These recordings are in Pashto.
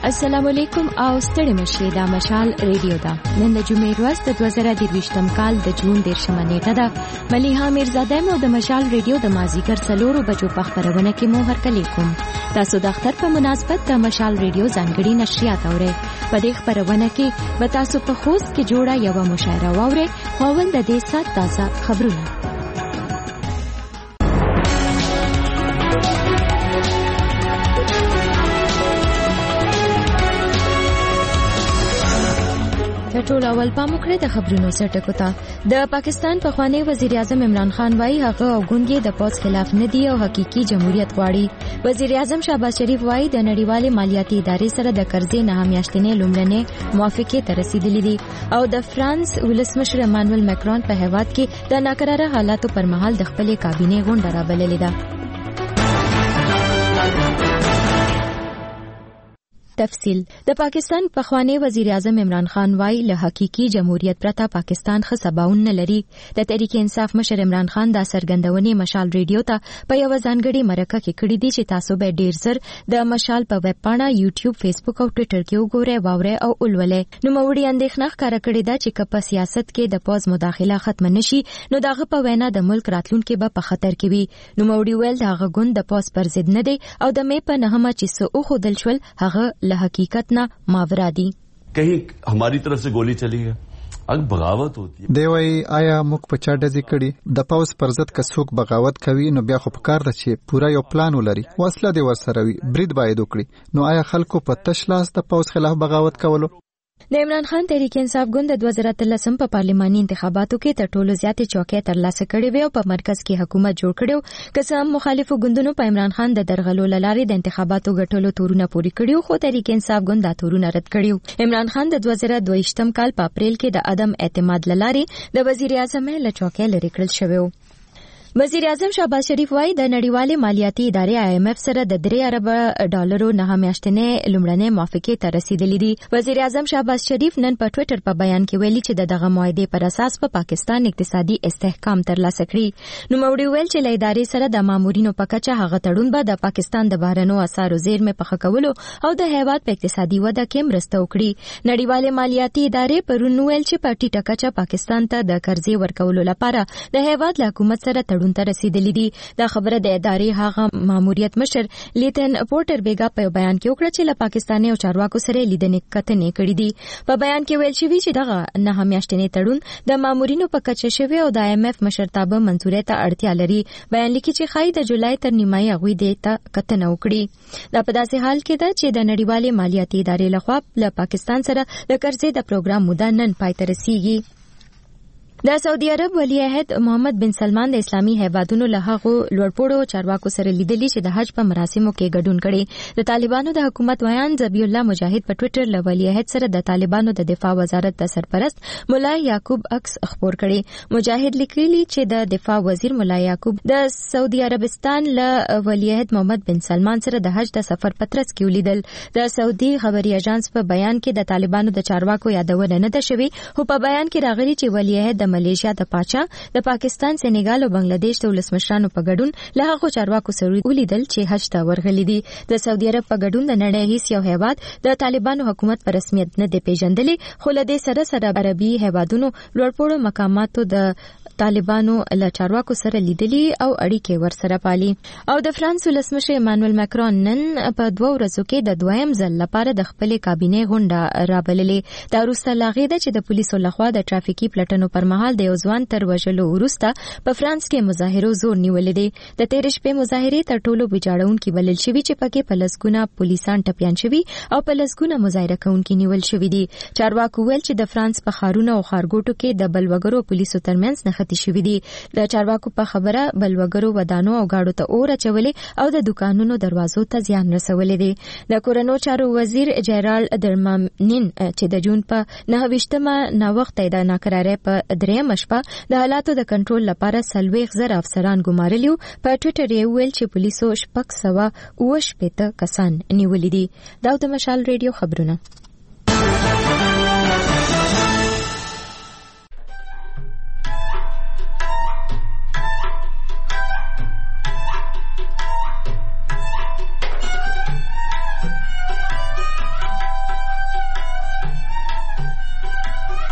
السلام علیکم او ستړي مشه دا مشال ریډیو دا نن د جمعې ورځ د 2023م کال د جون 13 نیټه ده. ملیحه میرزاده مو د مشال ریډیو د مازیګر 4 بجو په خبرونه کې مو هرکلی کوم. تاسو د اختر په مناسبت د مشال ریډیو ځانګړي نشریات اورئ. په دې خبرونه کې به تاسو په خوست کې جوړه یو مشاعره واورئ. خاوند د دې سات تازه خبرونه. ټول اول پام وکړئ د خبرونو سرټکو ته. د پاکستان پخوانی وزیر اعظم عمران خان وايي هغه او ګوندې د پوز خلاف نه دی او حقيقي جمهوریت غواړي. وزیر اعظم شهباز شریف وايي د نړیوالې مالیاتي ادارې سره د قرضې نه میاشتنې لومړنۍ موافقه ته رسیدلې دي او د فرانس ولسمشر امانوئل ماکرون په هیواد کې د ناکراره حالاتو پر مهال د خپلې کابینې غونډه رابللې ده. تفصیل. د پاکستان پخوانی وزیر اعظم عمران خان وايي له حقيقي جمهوریت پرته پاکستان ښه سباون نه لري. د تحریک انصاف مشر عمران خان دا سرګندونې مشال ریډیو ته په یو ځانګړي مرکه کې کړې دي چې تاسو به ډیر زر د مشال په ویب پاڼه یوټیوب فیسبوک او ټوئیټر کې وګورئ واورئ او ولولئ. نو موړي اندېښنه ښکاره کړې ده چې په سیاست کې د پوز مداخله ختم نشي نو دغه په وینا د ملک راتلونکي به په خطر کې وي. نو موړي ویل دغه ګوند د پوز پر ضد نه دی او د مې په نهمه چې سو خو دلشل هغه له حقیقت نه ماورا دی. کہیں ہماری طرف سے گولی چلی ہے اگ بغاوت ہوتی ہے. دی وای آیا موږ په چا ډزې کړي د پاوس پر ضد که څوک بغاوت کوي نو بیا خو پکار ده چې پورا یو پلان ولري وسله دی ورسره وي برید باید وکړي. نو آیا خلکو په تش لاس د پاوس خلاف بغاوت کولو؟ د عمران خان تحریک انصاف ګوند د 2013 په پارلماني انتخاباتو کې تر ټولو زیاتې چوکۍ ترلاسه کړې وې او په مرکز کې حکومت جوړ کړو. قسم مخالفو ګوندونو په عمران خان د درغلو لارې د انتخاباتو ګټلو تورونه پوری کړیو خو تحریک انصاف ګوند دا تورونه رد کړیو. عمران خان د 2022م کال په اپریل کې د عدم اعتماد لارې د وزیر اعظم له چوکۍ لرې کړل شوی. وزیر اعظم شهباز شریف وايي د نړیوالې مالیاتي ادارې IMF سره د 3 ارب ډالرو نه میاشتنې لومړنۍ موافقه ته رسیدلې دي. وزیر اعظم شهباز شریف نن په ټوئیټر په بیان کې ویلي چې دغه معاهده پر اساس په پاکستان اقتصادي استحکام ترلاسه کړي. نو موړي ویل چې له ادارې سره د مامورینو په کچه هغه تړون به د پاکستان د بهرنیو اسعارو زیرمې په خکولو او د هیواد په اقتصادي وده کې مرسته وکړي. نړیوالې مالیاتي ادارې پرون ویل چې په ټیټه کچه پاکستان ته د قرضې ورکولو لپاره د هیواد له حکومت سره تړون ته رسیدلې دي. دا خبره د ادارې هغه ماموریت مشر لیتن پورټر بیګا په بیان کې وکړه چې له پاکستاني او چارواکو سره لیدنې کتنې کړې دي. په بیان کې ویل شوی چې دغه نه میاشتنې تړون د مامورینو په کچه شوی او د IMF مشرتابه منځوري ته اړتیا لري. بیان لیکي چې خای د جولای تر نیمایي غوي د کتنه وکړي. دا په داسې حال کې ده چې د نړیوالې مالیاتي ادارې لخوا له پاکستان سره د قرضې د پروګرام موده نن پای ته رسیږي. د سعودي عرب ولی عہد محمد بن سلمان د اسلامي هیوادونو له هغو لوړپوړو چارواکو سره لیدلي چې د حج په مراسمو کې ګډون کړي. د طالبانو د حکومت ویان ذبیح الله مجاهد په ټوئیټر له ولی عہد سره د طالبانو د دفاع وزارت د سرپرست مولا یعقوب عکس خبر کړي. مجاهد لیکلي چې د دفاع وزیر مولا یعقوب د سعودي عربستان له ولی عہد محمد بن سلمان سره د حج د سفر پترس کې ولیدل. د سعودي خبري اژانس په بیان کې د طالبانو د چارواکو یادونه نه ده شوې خو په بیان کې راغلي چې ولی عہد د ملیشیا د پاچا د پاکستان سینیګال او بنگلاديش د ولسمشرانو په ګډون له هغو چارواکو سره ولیدل چې حج ته ورغلي دي. د سعودي عرب په ګډون د نړۍ هیڅ یو هیواد د طالبانو حکومت په رسمیت نه دی پیژندلی خو له دې سره عربي هیوادونو لوړپوړو مقاماتو د طالبانو له چارواکو سره لیدلي او اړیکې ورسره پالي. او د فرانس ولسمشر امانوئل ماکرون نن په 2 ورځو کې د دویم ځل لپاره د خپل کابینې غونډه رابللې. دا وروسته لاغې ده چې د پولیسو لخوا د ټرافیکي پلټنو پر مهال د یو ځوان تر وژلو وروسته په فرانس کې مظاهرو زور نیولې دي. د تیر شپې مظاهرې تر ټولو ویجاړونکي بلل شوي چې پکې په لسګونه پولیسان ټپيان شوي او په لسګونه مظاهره کوونکي نیول شوي دي. چارواکو ویل چې د فرانس په ښارونو او ښارګوټو کې د بلوګرو پولیسو ترمنځ نښتې شوي دي. د چارواکو په خبره بلوګرو ودانو او گاډو ته اور اچولې او د دکانونو دروازو ته زیان رسولې دي. د کورونو چارو وزیر جیرال درمامنین چې د جون په 29مه ناوخته د ناکرارۍ په 3 شپه د حالاتو د کنټرول لپاره 40,000 افسران ګمارلیو. په ټوئیټر یې ویل چې پولیسو 680 کسان نیولې دي. دا د مشال ریډیو خبرونه.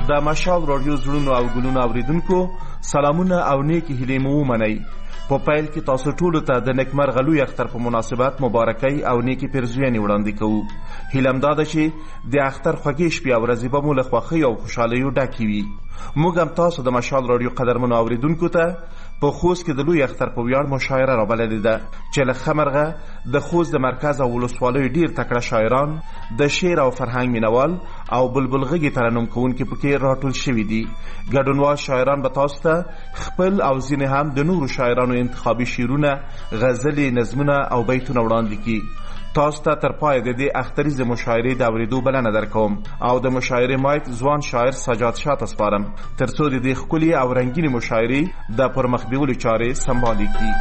د مشال رادیو زړونو او ګلونو اوریدونکو سلامونه او نیکی هیلې مو ومنئ. په پیل کې تاسو ټولو ته د نیکمرغه لوی اختر په مناسبت مبارکۍ او نیکی پیرزوینې وړاندې کوو. هیله همدا ده چې د اختر خوږې شپې او ورځې به مو له خوښۍ او خوشحالیو ډکې وي. موږ هم تاسو د مشال رادیو قدرمنو اوریدونکو ته په خوست کې د لوی اختر په ویاړ مشاعره رابللې ده چې له ښه د خوست د مرکز او ولسوالیو ډیر تکړه شاعران، د شعر او فرهنګ مینوال او بلبل غږي ترنم کوونکي پکې راټول شوي دي. ګډونوال شاعران به تاسو ته خپل او ځینې هم د نورو شاعرانو انتخابي شعرونه، غزلې، نظمونه او بیتونه وړاندې کړي. تاسو ته تر پای د دې اختریزې مشاعرې د اورېدو بلنه درکوم او د مشاعرې مایک ځوان شاعر سجاد شاه ته سپارم ترڅو د دې ښکلې او رنګینې مشاعرې د پرمخ بیولو چارې سمبالې کړي.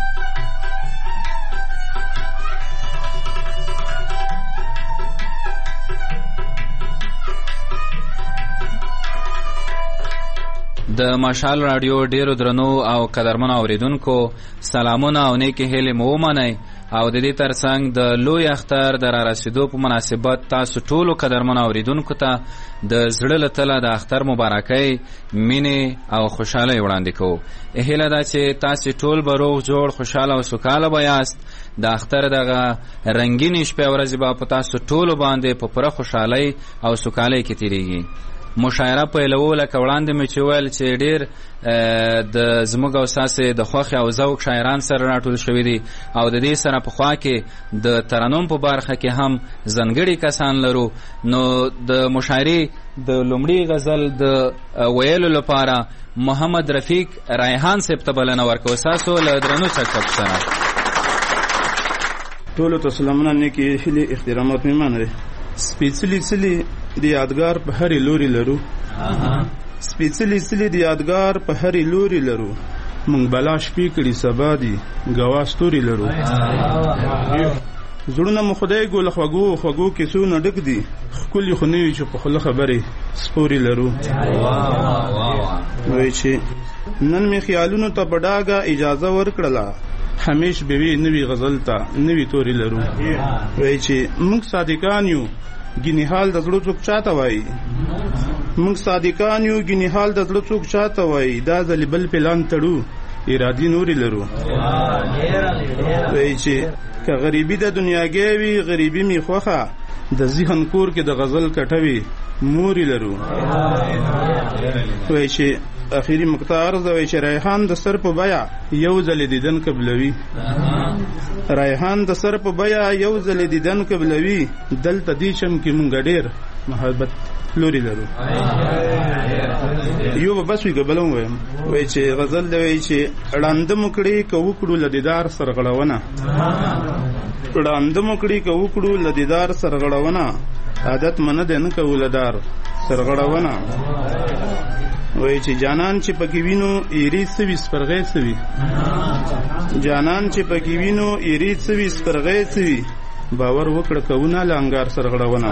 د مشال رادیو ډیرو درنو او قدرمنو اوریدونکو سلامونه او نیکی هیلې مو ومنئ او د دې ترڅنګ د لوی اختر د رارسېدو په مناسبت تاسو ټولو قدرمنو اوریدونکو ته د زړه له تله د اختر مبارکۍ، مینې او خوشحالۍ وړاندې کوو. هیله ده چې تاسو ټول به روغ جوړ، خوشحاله او سوکاله به یاست. د اختر دغه رنګینې شپې او ورځې به په تاسو ټولو باندې په پوره خوشحالۍ او سوکالۍ کې تېرېږي. مشاعره پیلو لکه وړاندې مې چې ویل چې ډېر د زموږ او ستاسې د خوښې او ذوق شاعران سره راټول شوي دي او د دې سره په خوا کې د ترنم په برخه کې هم ځانګړي کسان لرو. نو د مشاعرې د لومړي غزل د ویلو لپاره محمد رفیق ریحان صاحب ته بلنه ورکوو. ستاسو له درنو چکچک سره ټولو ته سلامونه، نیکې هیلې، احترامات مې منئ. سپېڅلي څلي د یادګار په هرې لوري لرو، سپېڅلي څلي د یادګار په هرې لوري لرو. موږ بلا شپې کړي سبا دي ګوا ستوري لرو. زړونه مو خدای ګو له خوږو خوږو کیسو نه ډک دي، ښکلي خو نه وي چې په خوله خبرې سپوري لرو. وایي چې نن مې خیالونو ته په ډاګه اجازه ورکړله، همیش به وي نوي غزل ته نوي توري لرو. وایي چې موږ صادقان یو ګینې حال د زړه څوک چاته وایي، موږ صادقان یو ګینې حال د زړه څوک چاته وایي. دا ځلې بل پلان تړو ارادي نوري لرو. وایي چې که غریبي د دنیاګۍ وي غریبي می خوښه، د ذهن کور کې د غزل کټوي موري لرو. وایي چې اخیری مقطع عرض وایي چې ریحان د سر په بیا یو ځل دیدن قبلوي، ریحان د سر په بیا یو ځل دیدن قبلوي. دلته دې چم کې مونږ ډېر محبت لوري لرو. یو به بس وي که بلم وایم. وایي چې غزل دی وایي چې ړانده مو کړي که وکړو له دیدار سرغړونه، ړانده مو کړي که وکړو له دیدار سرغړونه. عادت منه دی نه کوو له دار سرغړونه. وایي چې جانان چې پکې وینو ایرې سوي سپرغې سوي، جانان چې پکې وینو ایرې سوي سپرغې سوي. باور وکړه کوونه له انګار سرغړونه.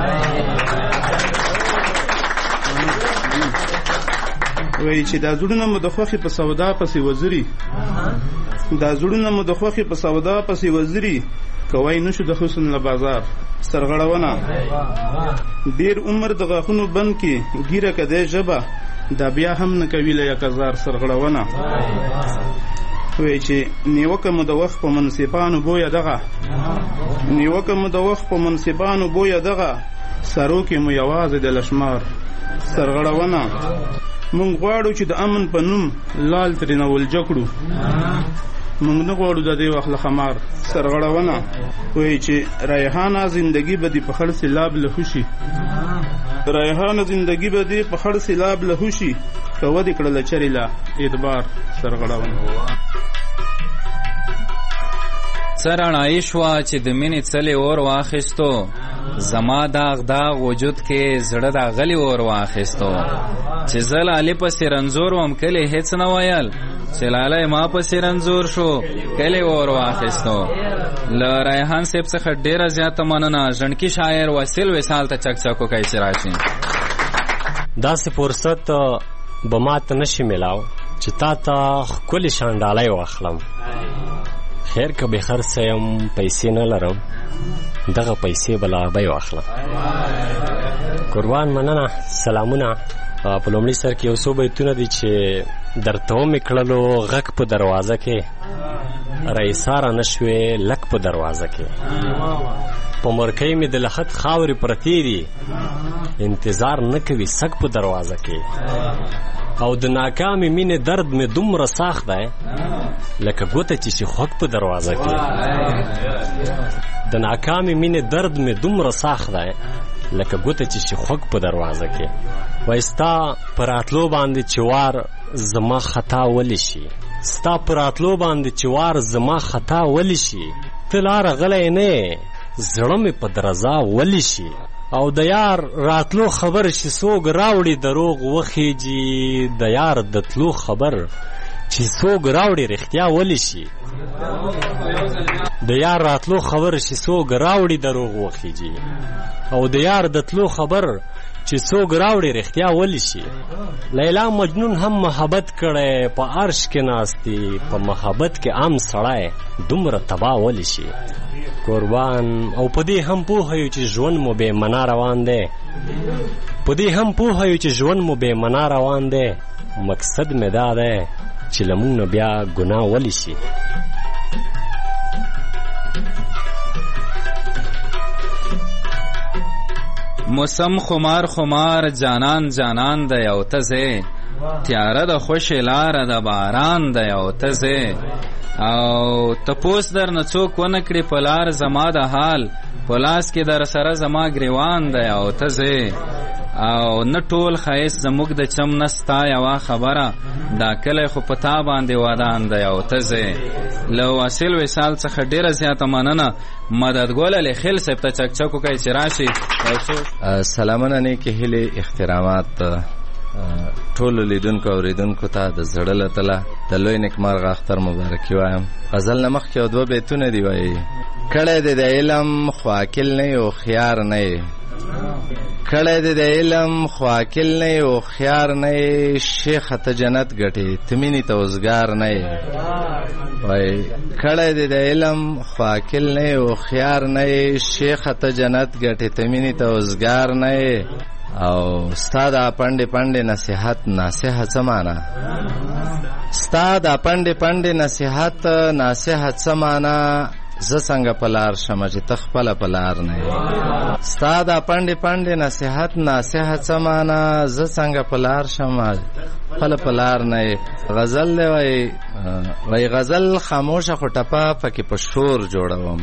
وایي چې دا زړونه مو د خوښې په سودا پسې وزري، دا زړونه مو د خوښې په سودا پسې وزري. کوی نشو د حسن له بازار سرغړونه. ډېر عمر د غاښونو بند کې ګیره کدی ژبه، دا بیا هم نه کوي له یک هزار سرغړونه. وایي چې نیوکه مو د وخت په منصفانو بویه دغه، نیوکه مو د وخت په منصفانو بویه دغه. سرو کې مو یوازې د لشمار سرغړونه. مونږ غواړو چې د امن په نوم لال ترېنه ولجه کړو، مونږ نه غواړو د دې وخت له خمار سرغړونه. وایي چې ریحانه زندگی به دې په خړ سیلاب له خوشي، ریحانه زندگی به دې په خړ سیلاب له خوشي. که ودې کړله چرې له اعتبار سرغړونه. څه رڼایي شوه چې د مینې څلې اور واخیستو، زما داغ داغ وجود کې زړه داغلی اور واخیستو. چې زه لالې پسې رنځور وم کلی هیڅ نه ویل، چې لالی ما پسې رنځور شو کلی اور واخیستو. له ریحان صاحب څخه ډېره زیاته مننه. ژڼکي شاعر وسیل وصال ته چکچکو کوي چې راشي. داسې فرصت به ما ته نشي میلاو چې تا ته ښکلې شانډالۍ واخلم. خیر که بې خرڅه یم، پیسې نه لرم، دغه پیسې به له ابۍ واخلم. قربان مننه، سلامونه په لومړي سر کې یو څو بیتونه دي چې درته ومې کړلو غږ په دروازه کې رئیساره نه شوې لک په دروازه کې په مرکۍ مې د لحد خاورې پرتې دي انتظار نه کوي سګ په دروازه کې او د ناکامې مینې درد مې دومره ساخت دی لکه ګوته چې شي خوږ په دروازه کې د ناکامې مینې درد مې دومره ساخت دی لکه ګوته چې شي خوږ په دروازه کې وای ستا په راتلو باندې چې وار زما خطا ولی شي ستا په راتلو باندې چې وار زما خطا ولی شي ته لاره غلی نه زړه مې په درزا ولی شي او د یار راتلو خبر چې څوک راوړي دروغ وخیږي د یار د تلو خبر چې څوک راوړي رښتیا ولی شي د یار راتلو خبر چې څوک راوړي دروغ وخیږي او د یار د تلو خبر چې څوک راوړي رښتیا ولی شي لیلا مجنون هم محبت کړي په عرش کې ناستي په محبت کې عام سړی دومره تباه ولی شي قربان او په دې هم پوه یو چې ژوند مو بې معنا روان دی په دې هم پوه یو چې ژوند مو بې معنا روان دی مقصد مې دا دی چې له موږ نه بیا ګناه ولی شي موسم خمار خمار جانان جانان د یو تزه تیاره د خوش لاره د باران د یو تزه او تپوس در نه څوک ونه کړي په لار زما د حال په لاس کې در سره زما ګریوان د یو تزه او نه ټول ښایست زموږ د چم نه ستا یوه خبره دا کلی خو په تا باندې ودان د یو تزه له واصل وصال څخه ډېره زیاته مننه مددګل علی خیل صاحب ته چکچک وکړئ چې راشي سلامونه نیکې هیلې احترامات ټولو لیدونکو اورېدونکو ته د زړه له تله د لوی نیکمرغه اختر مبارکي وایم غزل نه مخکې یو دوه بیتونه دي وایي کړی دی د علم خو عاقل نه یې هوښیار نه یې کړی دی د علم خو عاقل نه یې هوښیار نه یې شیخه ته جنت ګټې ته مینې ته اوزګار نه یې وایي کړی دی د علم خو عاقل نه یې هوښیار نه یې شیخه ته جنت ګټې ته مینې ته اوزګار نه یې او ستا دا پنډې پنډې نصیحت ناصحه څه معنا ستا دا پنډې پنډې نصیحت ناصحه څه معنا زه څنګه په لار شمه چې ته خپله په لار نه یې ستا دا پنډې پنډې نصیحت ناصحه څه معنا زه څنګه په لار شمه خپله په لار نه یې غزل دی وایي غزل خاموشه خو ټپه پکې په شور جوړوم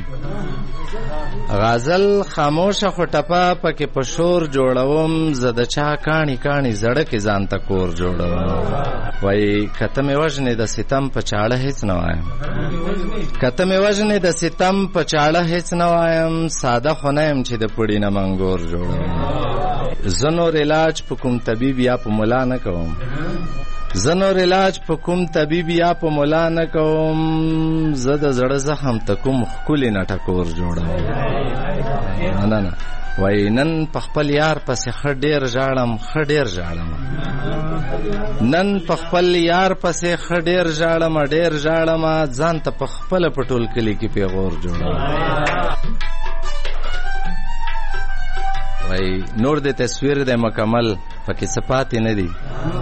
غزل خاموشه خو ټپه پکې په شور جوړوم زه د چا کاڼي کاڼي زړه کې ځان ته کور جوړوم وایي که ته مې وژنې د ستم په چاړه هېڅ نه وایم که ته مې وژنې د ستم په چاړه هېڅ نه وایم ساده خو نه یم چې د پړي نه منګور جوړوم زه نور علاج په کوم طبیب یا په ملا نه کوم زه نور علاج په کوم طبیب یا په ملا نه کوم زه د زړه زخم ته کوم ښکلي نه ټکور جوړوم نه وایي نن په خپل یار پسې ښه ډېر ژاړم ښه ډېر ژاړم نن په خپل یار پسې ښه ډېر ژاړم ډېر ژاړم ځان ته په خپله په ټول کلي کې پیغور جوړوم وایي نور د تصویر د مکمل پکې څه پاتې نه دي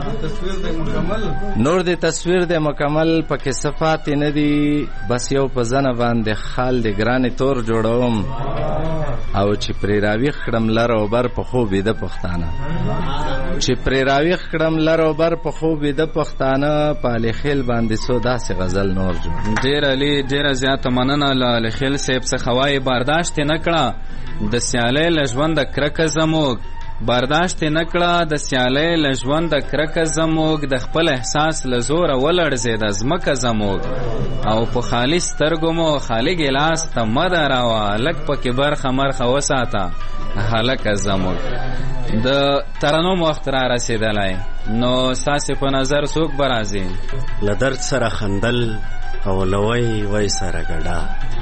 نور د تصویر د مکمل پکې څه پاتې نه دي بس یو په زنه باندې خال د ګرانې تور جوړوم او چې پرې راویښ کړم لر او بر په خوب ویده پښتانه چې پرې راویښ کړم لر او بر په خوب ویده پښتانه په الخیل باندې څو داسې غزل نور جوړ ډېر علي ډېره زیاته مننه له الخیل صاحب څخه وایي برداشت نه کړه د سیالۍ له ژونده کرکه زموږ برداشت نه کړه د سیالۍ له ژونده کرکه زموږ د خپل احساس له زوره ولړزېده ځمکه زموږ او په خالي سترګو مو خالي ګیلاس ته مه دراوه لږ پکې برخه مرخه وساته هلکه زموږ د ترنم وخت را رسېدلی نو ستاسې په نظر څوک به راځي له درد سره خندل او له وی سره ګډا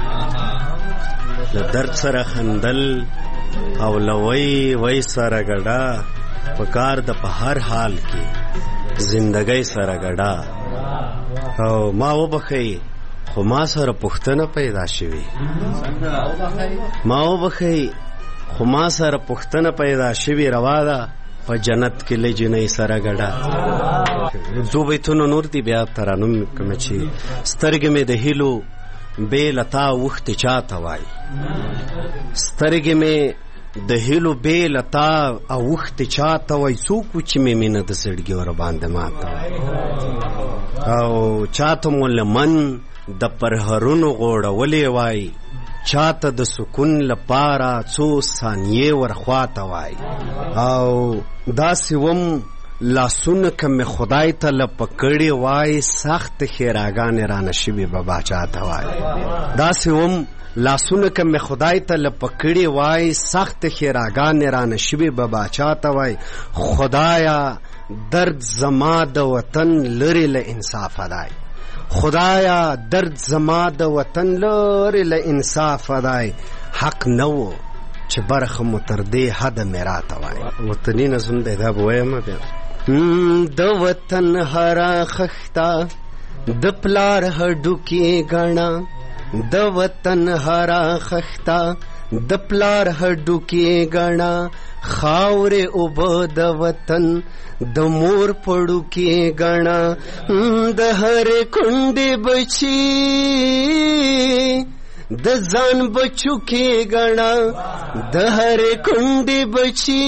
له درد سره خندل او له وی سره ګډا په کار د په هر حال کې زندګۍ سره ګډا او ما وبخئ خو ما سره پوښتنه پیدا شوې ما وبخئ خو ما سره پوښتنه پیدا شوې روا ده په جنت کې لجنې سره ګډه. دو بیتونو نور دی بیا ترانم کوم چې سترګې مې د هیلو بې لتا وختې چاته وایي، سترګې مې د هیلو بې لتا اوښتې چاته وایي، څوک و چې مې مینه د زړګي ور باندې ماته وایي، او چاته مو لمن د پرهرونو غوړولې وایي، چاته د سکون لپاره څو ثانیې ورخواته وایي، او داسې وم لاسونه که مې خدای ته لپکړې وایي، سخت ښېراګانې رانه شوي به باچا ته وایي، داسې وم لاسونه که مې خدای ته لپکړې وایي، سخت ښېراګانې رانه شوي به باچا ته وایي، خدایا درد زما د وطن لرې له انصافه دی، خدایا درد زما د وطن لرې له انصافه دی، حق نه و چې برخه مو تر دې حده مې راته وایي. وطني نظم دی دا به وایم بیا. د وطن هره خښته د پلار هډوکې ګڼه، د وطن هره خښته د پلار هډوکې ګڼه، خاورې اوبه د وطن د مور پړوکې ګڼه، د هرې کونډې بچي د ځان بچو کې ګڼه، د هرې کونډې بچي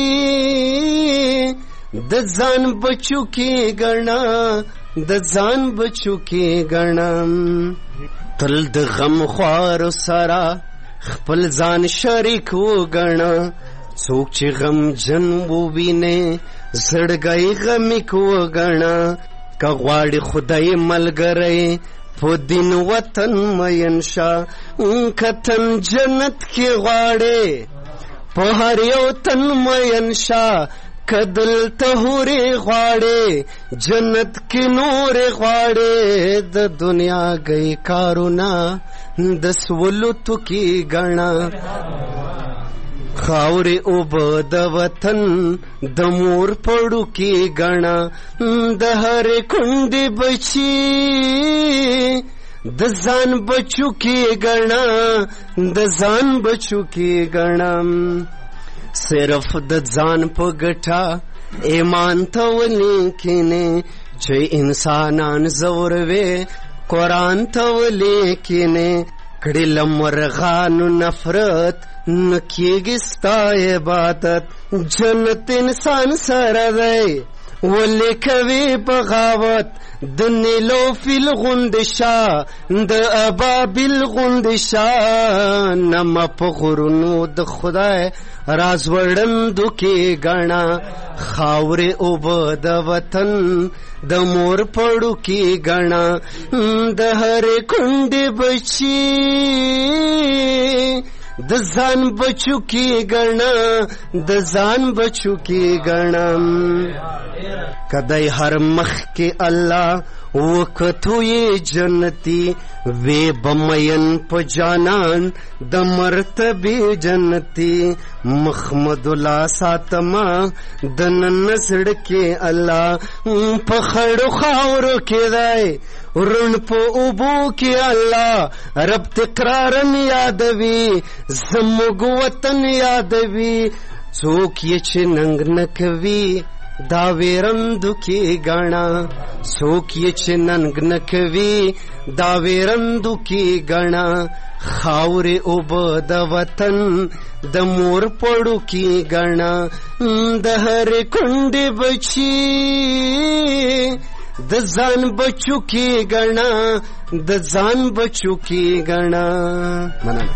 د ځان بچو کې ګڼه، د ځان بچو کې ګڼه، تل د غم خوارو سره خپل ځان شریک وګڼه، څوک چې غم جن ووینې زړګی غمیک وګڼه، که غواړي خدای ملګری په دین وطن مین شه، که تن جنت کې غواړي په هر یو تن مین شه، که دلته هورې غواړي جنت کې نورې غواړي، د دنیا گئی کارونه د سولوتو کې ګڼه، خاورې اوبه د وطن د مور پړو کې ګڼه، د هرې کونډې بچي د ځان بچو کې ګڼه، د ځان بچو کې ګڼه، صرف د ځان په ګټه ایمان ته ولې کینې، چې انسانان زوروي قرآن ته ولې کینې، کړي له مرغانو نفرت نه کېږي ستا عبادت، جنت انسان سره دی ولې کوي بغاوت، د نیلو فیل غوندې شه د ابابیل غوندې شه، نمه په غرونو د خدای راز وړندو کې ګڼه، خاورې اوبه د وطن د مور پړو کې ګڼه، د هرې کونډې بچي د ځان بچو کې ګڼه، د ځان بچو کې ګڼه، کدی هر مخ کې الله وکتو یې جنتی، وی بمین په جانان د مرتبه جنتی، محمد الله ساتما د نن زړکې الله، په خړو خاورو کې دی ورن په اوبو کې الله، رب تقرارن یادوي زموږ وطن یادوي، څوک یې چې ننګ نه کوي دا ویرندو کې ګڼه، څوک یې چې ننګ نه کوي دا ویرندو کې ګڼه، خاورې اوبه د وطن د مور پړو کې ګڼه، د هرې کونډې بچي د ځان بچو کې ګڼه، د ځان بچو کې ګڼه. مننه.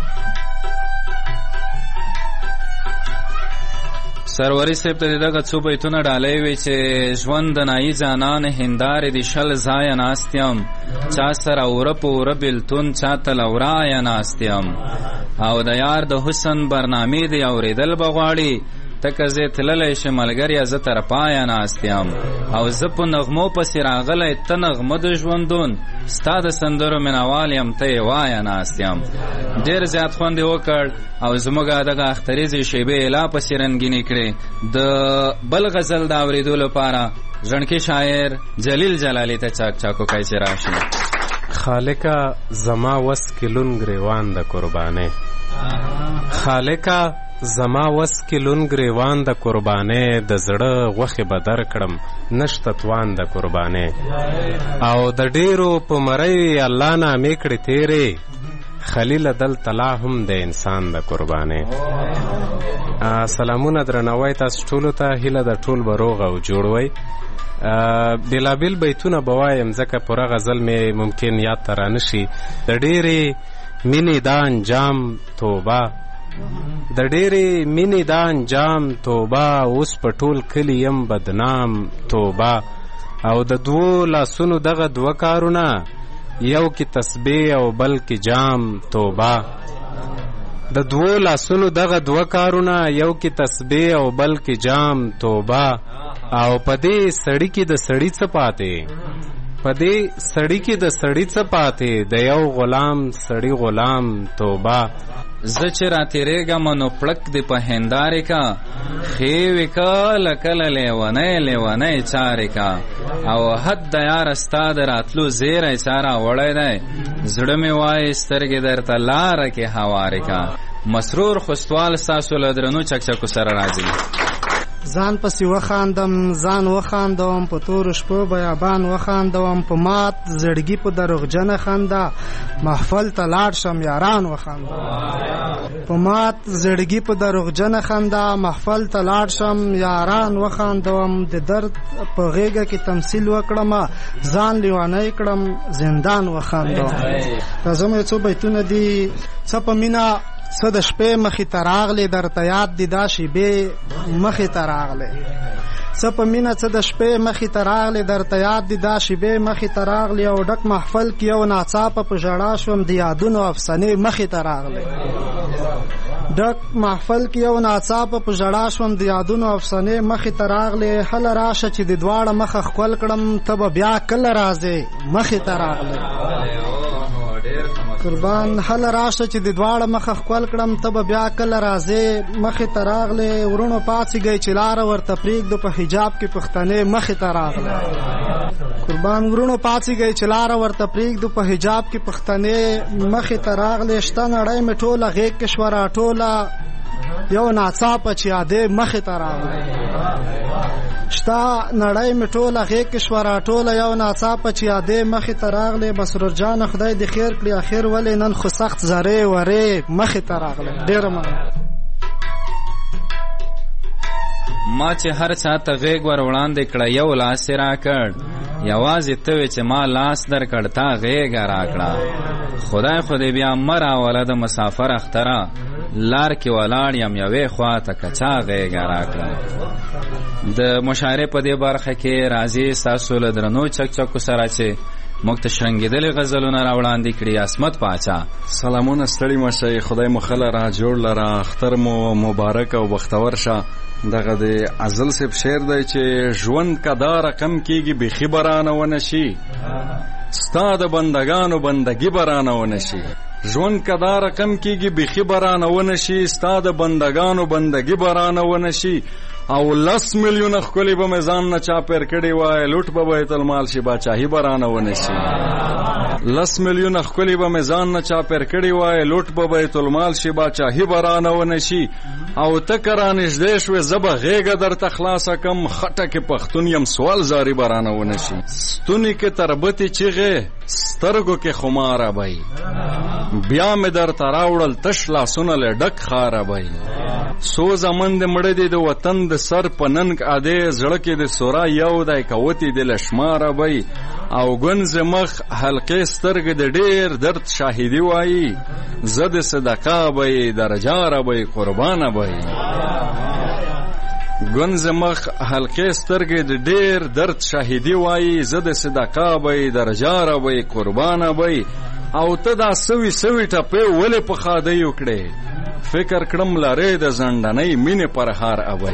سروري صاحب ته دغه څو بیتونه ډالۍ وي چې ژوند د نایي ځانان هندارې د شل ځایه ناست یم، چا سره اوره په اوره بېلتون چاته له ورایه ناست یم، او د یار د حسن برنامې دې اورېدل به غواړي، تکه زه تللی شم ملګریه زه تر پایه ناست یم، او زه په نغمو پسې راغلی ته نغمه د ژوندون، ستا د سندرو مینهوال یم ته یې وایه ناست یم. ډېر زیات خوند یې وکړ او زموږ دغه اختریزې شیبې لا پسې رنګینې کړې. د بل غزل د اورېدو لپاره ژڼکي شاعر جلیل جلالي ته چاک چاکوکی چې راشي. خالقه زما وس کې لون ګریوان د قربانې، خالقه زما وس کې لون ګریوان د قربانې د زړه غوښې به در کړم نشته توان د قربانې او د ډیرو په مرۍ الله نامې کړې تیرې خلیل دلته لا هم د انسان د قربانې. سلامونه درناوی تاسو ټولو ته، هیله د ټول به روغ او جوړ وئ. بېلابېل بیتونه به وایم ځکه پوره غزل مې ممکن یاد ته رانشي. د ډېرې مینې دا انجام توبه، د ډېرې مینې دا انجام توبه، اوس په ټول کلي یم بدنام توبه. او د دوو لاسونو دغه دوه کارونه، یو کې تسبیح او بل کې جام توبه. د دوو لاسونو دغه دوه کارونه، یو کې تسبیح او بل کې جام توبه. او په دې سړی کې د سړی څه پاتې، په دې سړی کې د سړی څه پاتې، د یو غلام سړی غلام توبه. زه چې را تیرېږم نو پړک دې په هندارې کا، خېوې کله کله لیونی لیونی چارې کا. او حد د یاره ستا د راتلو زیری چاره وړی دی، زړه مې وایي سترګې درته لاره کې هوارې کا. مسرور خوستوال ستاسو له درنو چکچکو سره راځي. ځان پسې وخاندم ځان وخاندوم، په تورو شپو بیابان وخاندوم، په مات زړګي په دروغجنه خندا محفل ته لاړ شم یاران وخاندوم. په مات زړګي په دروغجنه خندا محفل ته لاړ شم یاران وخاندوم. د درد په غېږه کې تمثیل وکړم، ځان لیونی کړم زندان وخاندوم. راځم یو څو بیتونه دي. څه په مینه څه د شپې مخې ته راغلې، درته یاد دي دا شیبې مخې ته راغلې. څه په مینه څه د شپې مخې ته راغلې، درته یاد دي دا شیبې مخې ته راغلې. او ډک محفل کې یو ناڅاپه په ژړا شوم، د یادونو افسانې مخې ته راغلې. ډک محفل کې یو ناڅاپه په ژړا شوم، د یادونو افسانې مخې ته راغلې. هله راشه چې د دواړه مخه ښکل کړم، ته به بیا کله راځې مخې ته راغلې. قربان هله راشه چې د دواړه مخه ښکل کړم، ته به بیا کله راځې مخې ته راغلې. ورونو پاڅېږئ چې لاره ورته پرېږدو، په حجاب کې پښتنې مخې ته راغلې. قربان ورونو پاڅېږئ چې لاره ورته پرېږدو، په حجاب کې پښتنې مخې ته راغلې. شته نړۍ مې ټوله غېږ کې شوه راټوله، یو ناڅاپه چې یادې مخې ته راغلې. شته نړۍ مې ټوله غېږ کې شوه راټوله، یو ناڅاپه چې یادې مخې ته راغلې. مسرور جانه خدای دې خیر کړي، اخر ولې نن خو سخت زرې ورې مخې ته راغلې. ډېره مننه. ما چې هر چا ته غېږ ور وړاندې کړه، یو لاس یې راکړ، یوازې ته وې چې ما لاس درکړ، تا غېږه راکړه. خدای خو دې بیا مه راوله د مسافر اختره، لار کې ولاړ یم یوې خوا ته که چا غېږه راکړه. د مشاعرې په دې برخه کې راځي ستاسو له درنو چکچکو سره چې موږ ته شرنګېدلې غزلونه راوړاندې کړي. عصمت پاچا سلامونه، ستړي مه شئ، خدای مو ښه لره جوړ لره، اختر مو مبارک او بختور شه. دغه د ازل صاحب شعر دی چې ژوند که دا رقم کېږي بیخي به رانه ونه شي، ستا د بندګانو بندګي به رانه ونه شي. ژوند که دا رقم کېږي بیخي به رانه ونه شي، ستا د بندګانو بندګي به رانه ونه شي. او 10 میلیونه ښکلې به مې ځان نه چا پیر کړې وای، لوټ به بیت المال شي باچاهي به رانه ونه شي. 10 میلیونه ښکلې به مې ځان نه چا پیر کړې وای، لوټ به بیت المال شي باچاهي به رانه ونه شي. او ته که رانږدې شوې زه به غېږه درته خلاصه کم، خټه کې پښتون یم سوال زاري به رانه ونه شي. ستوني کې تربتې چغې سترګو کې خماره بی، بیا مې درته راوړل تش لاسونه له ډک خاره بی. سو زمن د مړه دی د وطن د سر په ننګ اده، زړه کې د سورا یو دی کوتې د لشماره بی. او ګونځ مخ حلقې سترګې د ډېر درد شاهدي وایي، زه د صدقه بی درجاره بی قربانه بی. ګونځ مخ حلقې سترګې د ډېر درد شاهدي وایي، زه د صدقه بی درجاره بی قربانه بی. او ته دا سوي سوي ټپې ولې په خادۍ وکړې، فکر کړم لارې د زندنۍ مینې پرهار ابی.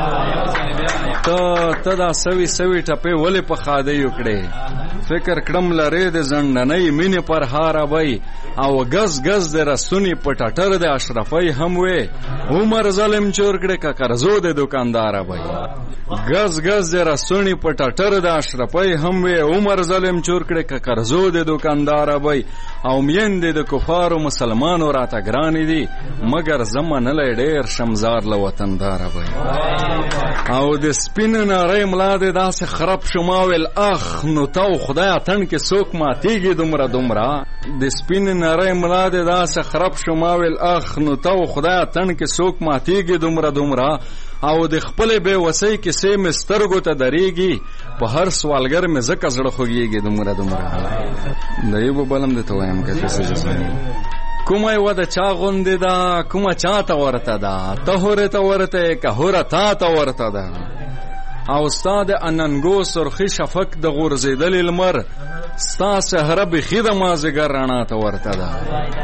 ته دا سوي سوي ټپې ولې په خادۍ وکړې، فکر کړم لارې د زندنۍ مینې پرهار ابی. او غز غز د رسونی په ټټر د اشرفۍ هم وې، عمر ظلم چور کړې که قرضو د دکاندار ابی. غز غز د رسونی په ټټر د اشرفۍ هم وې، عمر ظلم چور کړې که قرضو د دکاندار ابی. او میندې د کفارو مسلمانو راته ګرانې دي، مګر زه منلی ډېر شمزار له وطنداره به او د سپین نری ملا دې داسې خراب شو ما ویل اخ نو تو خدای اتن کې څوک ماتېږي دومره د سپین نری ملا دې داسې خراب شو ما ویل اخ نو تو خدای اتن کې څوک ماتېږي دومره او د خپلې بې وسۍ کیسې مې سترګو ته درېږي په هر سوالګر مې ځکه زړه خوږېږي دومره د یو به بل هم درته وایم که څه جسماني کومه یوه د چا غوندې ده کومه چا ته ورته ده ته هورې ته ورته یې که هوره تا ته ورته ده او ستا د اننګو سرخي شفق د غورځېدلې لمر ستا سهره بیخي د مازدیګر رڼا ته ورته ده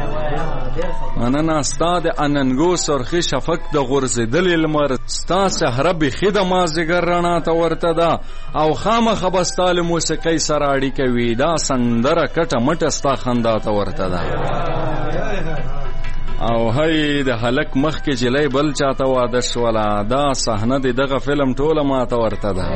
مننه ستا د اننګو سرخي شفق د غورځېدلې لمر ستا سهره بیخي د مازدیګر رڼا ته ورته ده او خامخه به ستا له موسیقۍ سره اړیکه وي دا سندره کټه مټه ستا خندا ته ورته ده او هی د هلک مخکې جلی بل چاته واده شوله دا صحنه د دغه فلم ټوله ماته ورته ده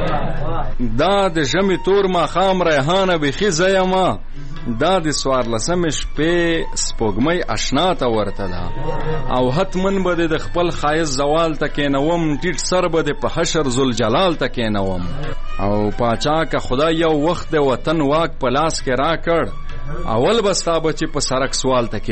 دا د ژمي تور ماښام ریحانه بیخي زه یمه دا د 14مې شپې سپوږمۍ اشنا ته ورته ده او حتمن به د خپل ښایست زوال ته کېنوم ټیټ سر به د په حشر ذوالجلال ته کېنوم او پاچا که خدای یو وخت د وطن واک په لاس کې راکړ اول به ستا بچې په سرک سوال ته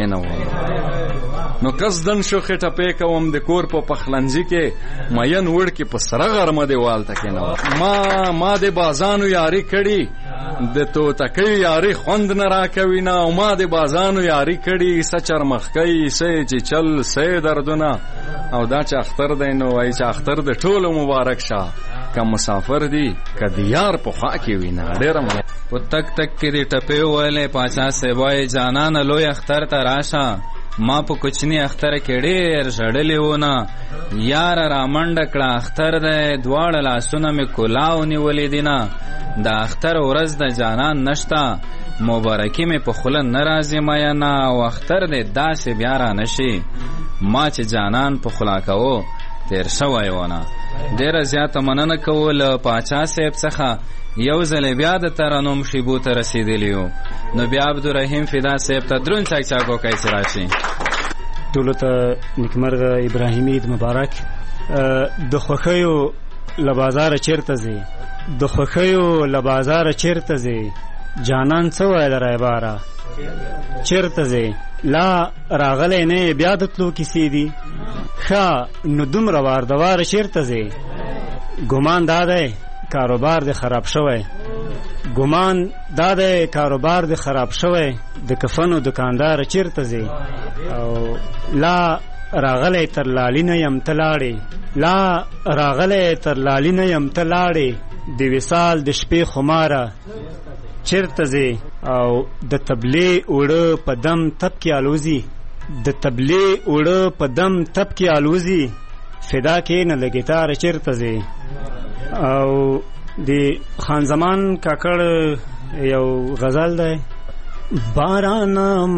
کېنوم نو قصدن شو خټه پې کوم د کور په پخلنځي کې مین وړکې په سره غرمه دیوال ته کېنوم ما د بازانو یاري کړي د توتکۍ یاري خوند نه راکوي نه او ما د بازانو یاري کړي څه چرمخکۍ څه چې چل څه دردونه او دا چې اختر دی نو وایي چې اختر د ټولو مبارک شه که مسافر دی که د یار په خوا کې وي نه ډېره په تک تک کې دې ټپې وویلې پاچا صاحب وایي جانانه لوی اختر ته راشه ما په کوچني اختر کې ډېر ژړلې و نه یاره رامنډه کړه اختر دی دواړه لاسونه مې کلاو نیولې دي نه د اختر ورځ د جانان نشته مبارکي مې په خوله نه راځي میینه او اختر دی داسې بیا را نشي ما چې جانان په خوله کوو تیر شوی و نه ډېره زیاته مننه کوو له پاچا صاحب څخه یو ځلې بیا د ترنم شیبو ته رسېدلي یو نو بیا عبدالرحیم فدا صاحب ته دروند چاکچاکوکی چې راشي ټولو ته نیکمرغه ابراهیمي عید مبارک د خوښیو له بازاره چیرته ځې د خوښیو له بازاره چیرته ځې جانان څه ویل رایباره چیرته ځې لا راغلی نه بیا د تلو کیسې دي ښه نو دومره واردواره چیرته ځې ګمان دا دی کاروبار دی خراب شوی ګمان دا دی کاروبار دی خراب شوی د کفنو دکاندار چیرته ځې او لا راغلی تر لالي نه یم ته لاړې لا راغلی تر لالي نه یم ته لاړې د وصال د شپې خماره چیرته ځې او د تبلې اوړه په دم تب کې الوزي د تبلې اوړه په دم تب کې الوزي فدا کې نه لګیتار چیرته ځې او د خان زمان کاکړ یو غزل دی باران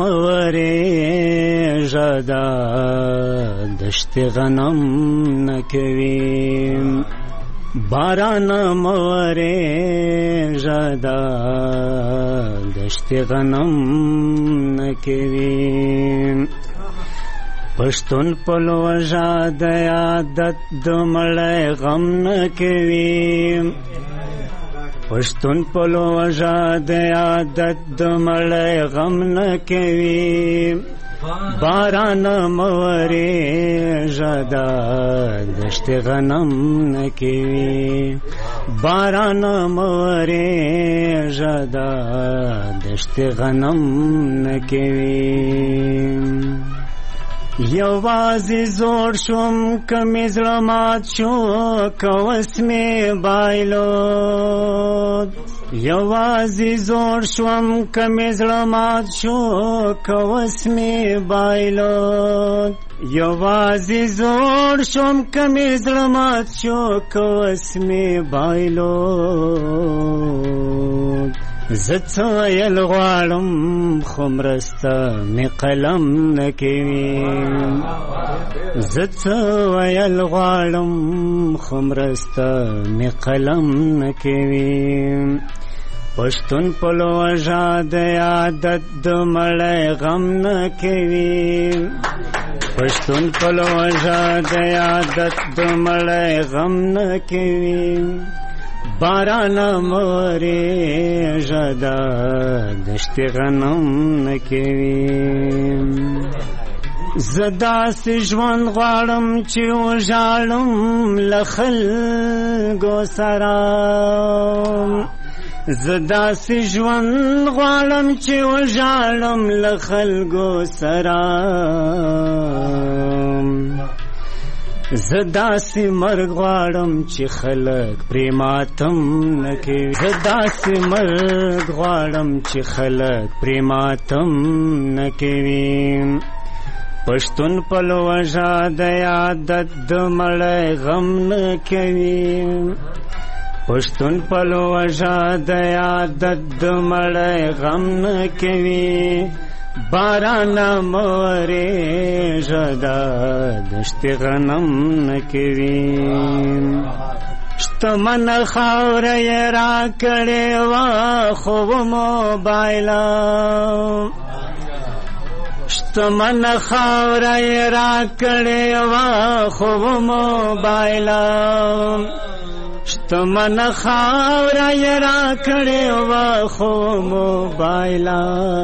مورې ژدا دشت غنم نکوي باران مورې ژدا دشت غنم نکوي پښتون په لوژه د عادت د مړی غم نه کوي پښتون په لوژه د عادت د مړی غم نه کوي باران مورې ژدا دشت غنم نه کوي باران مورې ژدا دشت غنم نه کوي یوازې زوړ شوم که مې زړه مات شو که وس مې بایلود یوازې زوړ شوم که مې زړه مات شو که وس مې بایلود یوازې زوړ شوم که مې زړه مات شو که وس مې بایلود زه څه ویل غواړم خو مرسته مې قلم نه کوي زه څه ویل غواړم خو مرسته مې قلم نه کوي پښتون په لوژه د عادت د مړی غم نه کوي پښتون په لوژه د عادت د مړی غم نه کوي باران مورېږه د دشتې غنم نه کوي زه داسې ژوند غواړم چې وژاړم له خلکو سره زه داسې ژوند غواړم چې وژاړم له خلکو سره زه داسې مرګ غواړم چې خلک پرې ماتم نه کوي زه داسې مرګ غواړم چې خلک پرې ماتم نه کوي پښتون په لوژه د عادت د مړی غم نه کوي پښتون په لوژه د عادت د مړی غم نه کوي باران مورېږه د دشتې غنم نه کوي شتمن خاوره یې راکړې وه خو موبایله شتمن خاوره یې راکړې وه خو موبایله شتمن خاوره یې راکړې وه خو موبایله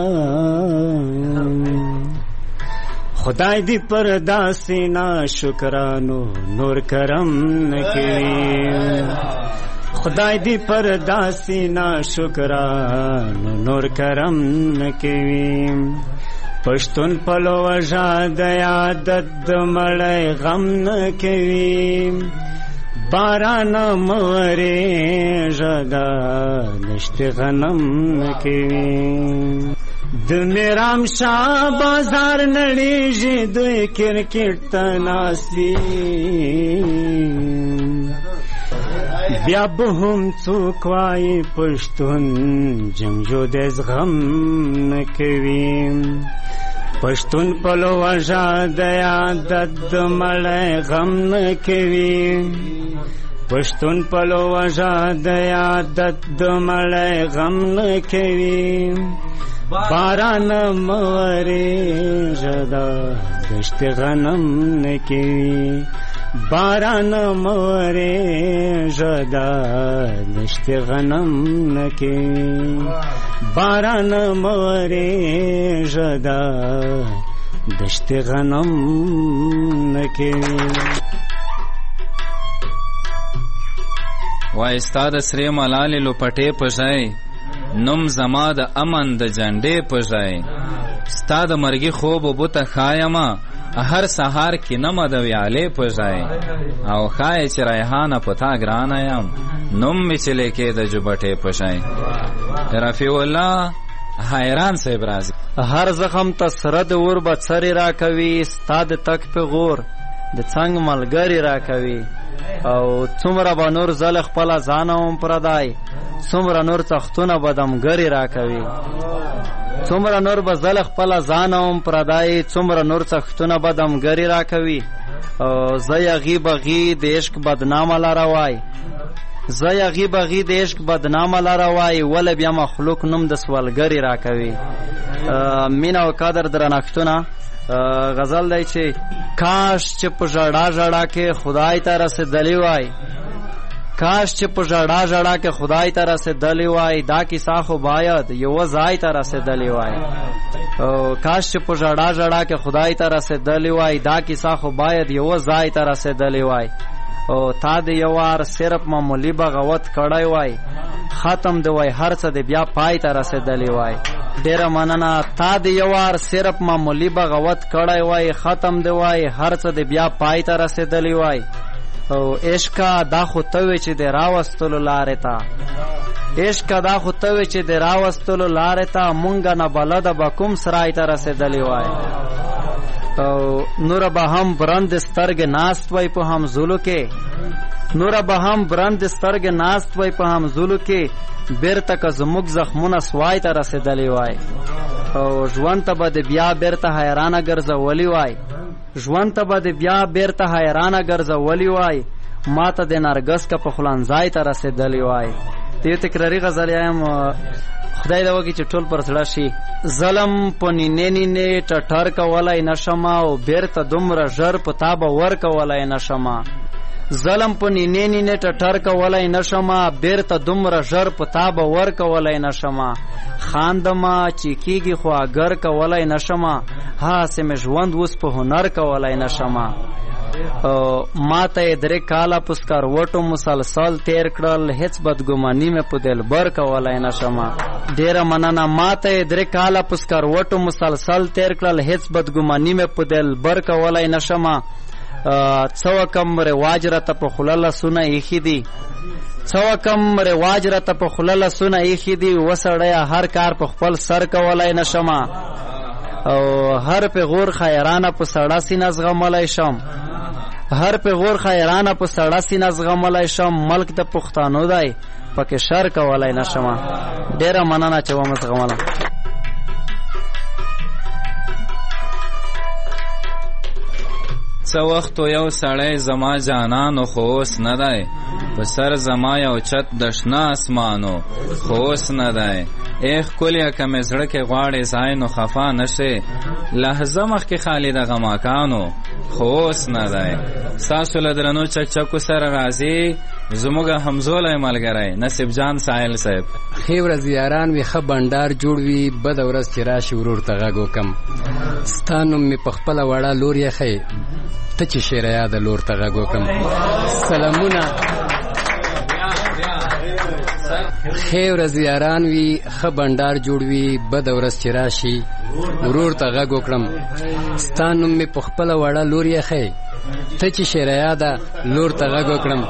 خدای دې پر داسې ناشکرانو نور کرم نه کوي خدای دې پر داسې ناشکرانو نور کرم نه کوي پښتون په لوژه د عادت د مړی غم نه کوي باران مورېږه د دشتې غنم نه کوي د میرام شاه بازار نړېږي دوی کرکټ ته ناست دي بیا به هم څوک وایي پښتون جنګجو د زغم نه کوي پښتون په لوژه د عادت د مړی غم نه کوي پښتون په لوژه د عادت د مړی غم نه کوي باران مورېږه د دشتې غنم نه کوي باران مورېږه د دشتې غنم نه کوي باران مورېږه د دشتې غنم نه کوي وای ستا د سرې ملالې لوپټې په ځای نوم زما د امن د جنډې په ځای ستا د مرګي خوب بوته ښایمه هر سهار کې نمه د ویالې په ځای او ښایې چې ریحانه په تا ګرانه یم نوم مې چې لیکې د جوبټې په ځای رفیع الله حیران صاحب راځي هر زخم ته سره د اور به څرې راکوي ستا د تک پیغور د څنګ ملګري راکوي او څومره به نور زل خپله ځانه هم پردی څومره نور څښتونه به دمګري راکوي څومره نور به زل خپله ځانه هم پردی څومره نور څښتونه به دمګري راکوي او زه یغي بغي د عشق بدنامه لره وای زه یغي بغي د عشق بدنامه لره وای ولې بیا مخلوق نوم د سوالګري راکوي مینه او قدر درنښتونه غزل دی چې کاش چې په ژړا ژړا کې خدای ته رسېدلی وای کاش چې په ژړا ژړا کې خدای ته رسېدلی وای دا کیسه خو باید یوه ځای ته رسېدلی وای کاش چې په ژړا ژړا کې خدای ته رسېدلی وای دا کیسه خو باید یوه ځای ته رسېدلی وای او تا د یو وار صرف معمولی بغاوت کړی وای ختم دی وای هر څه دی بیا پای ته رسېدلی وای ډیره مننه تا د یو وار صرف معمولی بغاوت کړی وای ختم دی وای هر څه دی بیا پای ته رسېدلی وای او عشقه دا خو ته وې چې د راوستلو لارې ته عشقه دا خو ته وې چې د راوستلو لارې ته مونږه نه بلده به کوم سرای ته رسېدلی وای او نوره به هم برند سترګې ناست وای په همزولو کې نوره به هم برند سترګې ناست وای په همزولو کې بیرته که زموږ زخمونه سوای ته رسېدلی وای او ژوند ته به د بیا بیرته حیرانه ګرځولی وای ژوند ته به د بیا بیرته حیرانه ګرځولی وای ما ته د نرګس که په خلنځای ته رسېدلی وای د یو تکراري غزل یم خدای دا وکړي چې ټول پر زړه شي. ظلم په نینې نینې ټټر کولی نشم او بیرته دومره ژر په تا به ورکولی نشم. ظلم په نینې نینې ټټر کولی نشم بیرته دومره ژر په تا به ورکولی نشم. خاندمه چې کېږي خو اګر کولی نشم هسې مې ژوند اوس په هنر کولی نشم. ما ته یې 3 کاله په سکروټو مسلسل تیر کړل هیڅ بدګماني مې په دلبر کولی نشم. ډېره مننه. ما ته یې 3 کاله په سکروټو مسلسل تیر کړل هیڅ بدګماني مې په دلبر کولی نشم. څه وکم رواج راته په خوله لاسونه ایښي دي څه وکم رواج راته په خوله لاسونه ایښي دي وسړیه هر کار په خپل سر کولی نشم. او هر پیغور خیرانه په سړه سینه زغملی شم هر پیغور خیرانه په سړه سینه زغملی شم. ملک د پښتانو دی پکې شر کولی نشم. ډېره مننه چې ومه زغمله. څه وخت یو سړی زما جانانو خو اوس نه دی په سر زما یو چت د شنه اسمانو خو اوس نه دی. ای ښکلیه که مې زړه کې غواړې ځای نو خفا نشې لحظه مخکې خالي د غماکانو خو اوس نه دی. ستاسو له درنو چکچکو سره راځي زموږ همزولی ملګری نصیب جان ساحل صاحب. ښې ورځ یاران وي ښه بنډار جوړ وي بده ورځ چې راشي ورور ته غږ وکم. ستا نوم مې په خپله وړه لور یخی ته چې شیره یاده لور ته غږ وکم. سلامونه. ښې ورځ یاران وي ښه بنډار جوړ وي بده ورځ چې راشي ورور ته غږ وکړم. ستا نوم مې په خپله وړه لور یخی ته چې شیره یاده لور ته غږ وکړم.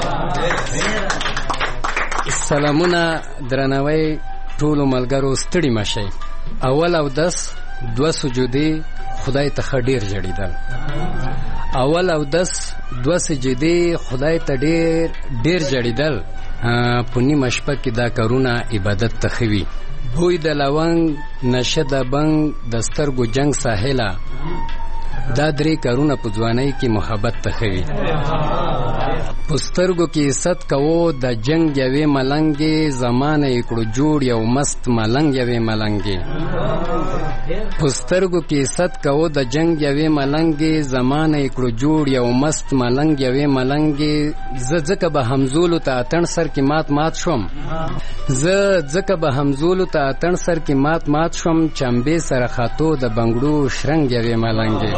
سلامونه درناوی ټولو ملګرو ستړي مشئ. اول اودس 2 سجودې خدای ته ښه ډېر جړېدل. اول اودس 2 سجدې خدای ته ډېر جړېدل. په نیمه شپه کې دا کارونه عبادت ته ښه وي. بوی د لونګ نشه د بنګ د سترګو جنګ ساحله دا 3 کارونه په ځوانۍ کې محبت ته ښه وي. په سترګو کې ست کوو د جنګ یوې ملنګې زمانه یې کړو جوړ یو مست ملنګ یوې ملنګې. په سترګو کې ست کوو د جنګ یوې ملنګې زمانه یې کړو جوړ یو مست ملنګ یوې ملنګې. زه ځکه به همزولو ته اتڼ سر کې مات شوم زه ځکه به همزولو ته اتڼ سر کې مات شوم چمبې سره خاطو د بنګړو شرنګ یوې ملنګې.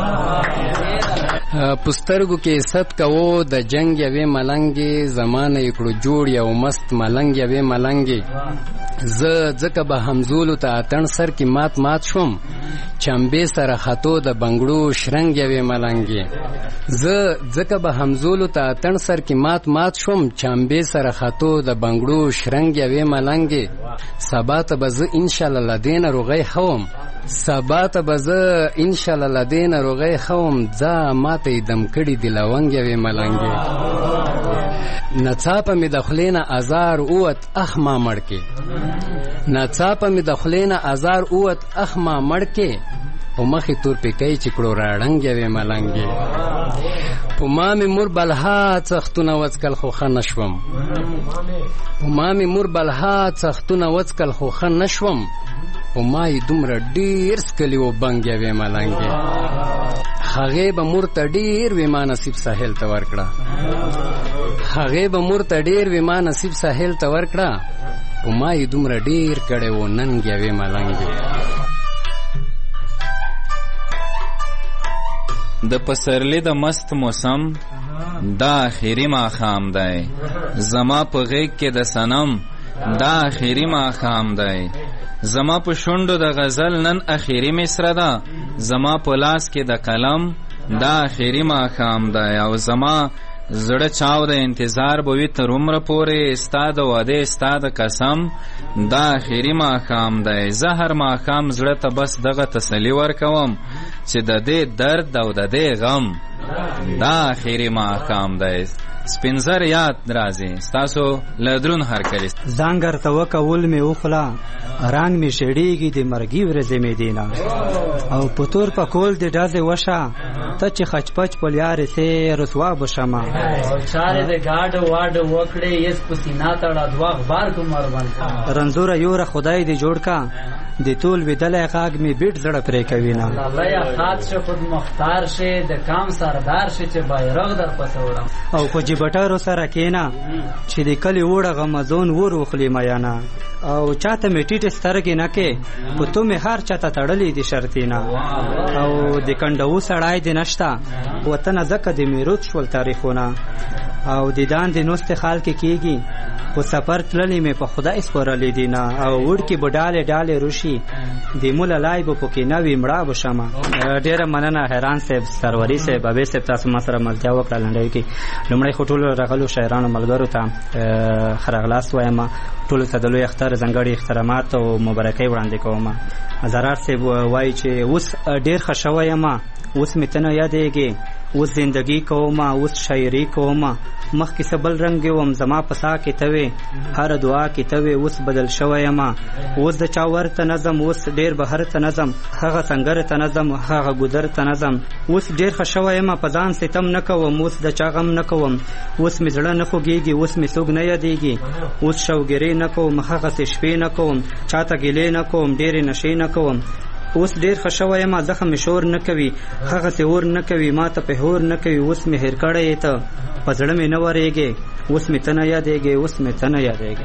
په سترګو کې ست کوو د جنګ یوې ملنګې زمانه یې کړو جوړ یو مست ملنګ یوې ملنګې. زه ځکه به همزولو ته اتڼ سر کې مات شوم چمبې سره خاطو د بنګړو شرنګ یوې ملنګې. زه ځکه به همزولو ته اتڼ سر کې مات شوم چمبې سره خاطو د بنګړو شرنګ یوې ملنګې. سبا ته به زه انشاءالله له دې ناروغۍ ښه سبا ته به زه انشاءالله له دې ناروغۍ ښه وم. ځه ماته یې دم کړي دي لونګ یوې ملنګې. نڅاپه مې د خولې نه ازار اووت اخ ما مړ کې نڅاپه مې د خولې نه ازار اووت اخ ما مړ کې. په مخې تور پیکی چې کړو راړنګ یوې ملنګې. په ما مې مور بلها څختونه وڅکل خو ښه نه شوم په ما مې مور بلها څختونه وڅکل خو ښه نه شوم. په ما یې دومره ډېر څکلي و بنګ یوې ملنګې. هغې به مور ته ډېر وې ما نصیب ساحل ته ورکړه هغې به مور ته ډېر وې ما نصیب ساحل ته ورکړه. په ما یې دومره ډېر کړی و ننګ یوې ملنګې. د پسرلی د مست موسم دا آخري ماښام دی زما په غیږ کې د صنم دا آخري ماښام دی. زما په شونډو د غزل نن آخري مصره ده زما په لاس کې د قلم دا آخري ماښام دی. او زما زړه چاو د انتظار به وي تر عمره پورې ستا د وعدې ستا د قسم دا آخري ماښام دی. زه هر ماښام زړه ته بس دغه تسلي ورکوم چې د دې درد او د دې غم دا آخري ماښام دی. سپینزر یاد راځي ستاسو له دروند هرکلي ځانګر ته وکول مې وخلا رنګ مې شړېږي د مرګي ورځې مې دینا او په تور په کول د ډازې وشه ته چې خچپچ په لیارې سې رسوا بشمه چارې د ګاډ واډ وکړې یس پسینا تړه دوا غبار کومر باندې رنزوره یوره خدای دې جوړ کا د ټول ویدلې غاګ می بیٹ زړه پرې کوي نه الله یا خاط شه خود مختار شه د کام سردار شه چې بایرغ در پسوړم او په جبټارو سره کینا چې د کلی وړه غمزون ورو خلی میانا او چاته می ټیټ سترګې نه کې په تو می هر چاته تړلې دي شرطینا او د کندو سړای دي نشتا وطن زکه د میروت شول تاریخونه او د دان د نوست خال کې کیږي خو سفر تللی مې په خدای سپارلې دي نه او وړکې به ډالې روشي د موله لای به پکې نوي مړه بشمه ډېره مننه حیران صاحب سروري صاحب ابې صاحب تاسو ما سره ملتیا وکړه لنډۍ کې لومړی خو ټولو راغلو شاعرانو ملګرو ته ښه راغلاست وایم ټولو ته د لوی اختر ځانګړي احترامات او مبارکۍ وړاندې کوم زرار صاحب وایي چې اوس ډېر ښه شوی یم اوس مې ته نه یادېږې اوس زندگی کومه اوس شاعري کومه مخکې سبل رنګ وم زما په سا کې ته وې هر دعا کې ته وې اوس بدل شوی یم اوس د چا ورته نظم اوس ډېر بهر ته نظم هغه سنګر ته نظم هغه ګودر ته نظم اوس ډېر ښه شوی یم په ځان ستم نه کوم اوس د چا غم نه کوم اوس مې زړه نه خوږېږي اوس مې څوک نه یادېږي اوس شوګیرې نه کوم هغسې شپې نه کوم چاته ګیلې نه کوم ډېرې نشې نه کوم اوس ډېر ښه شوی یم زخم مې شور نه کوي هغسې اور نه کوي ما ته پهور نه کوي اوس مې هېر کړی یې ته په زړه مې نه ورېږې اوس مې ته نه یادېږې اوس مې ته نه یادېږې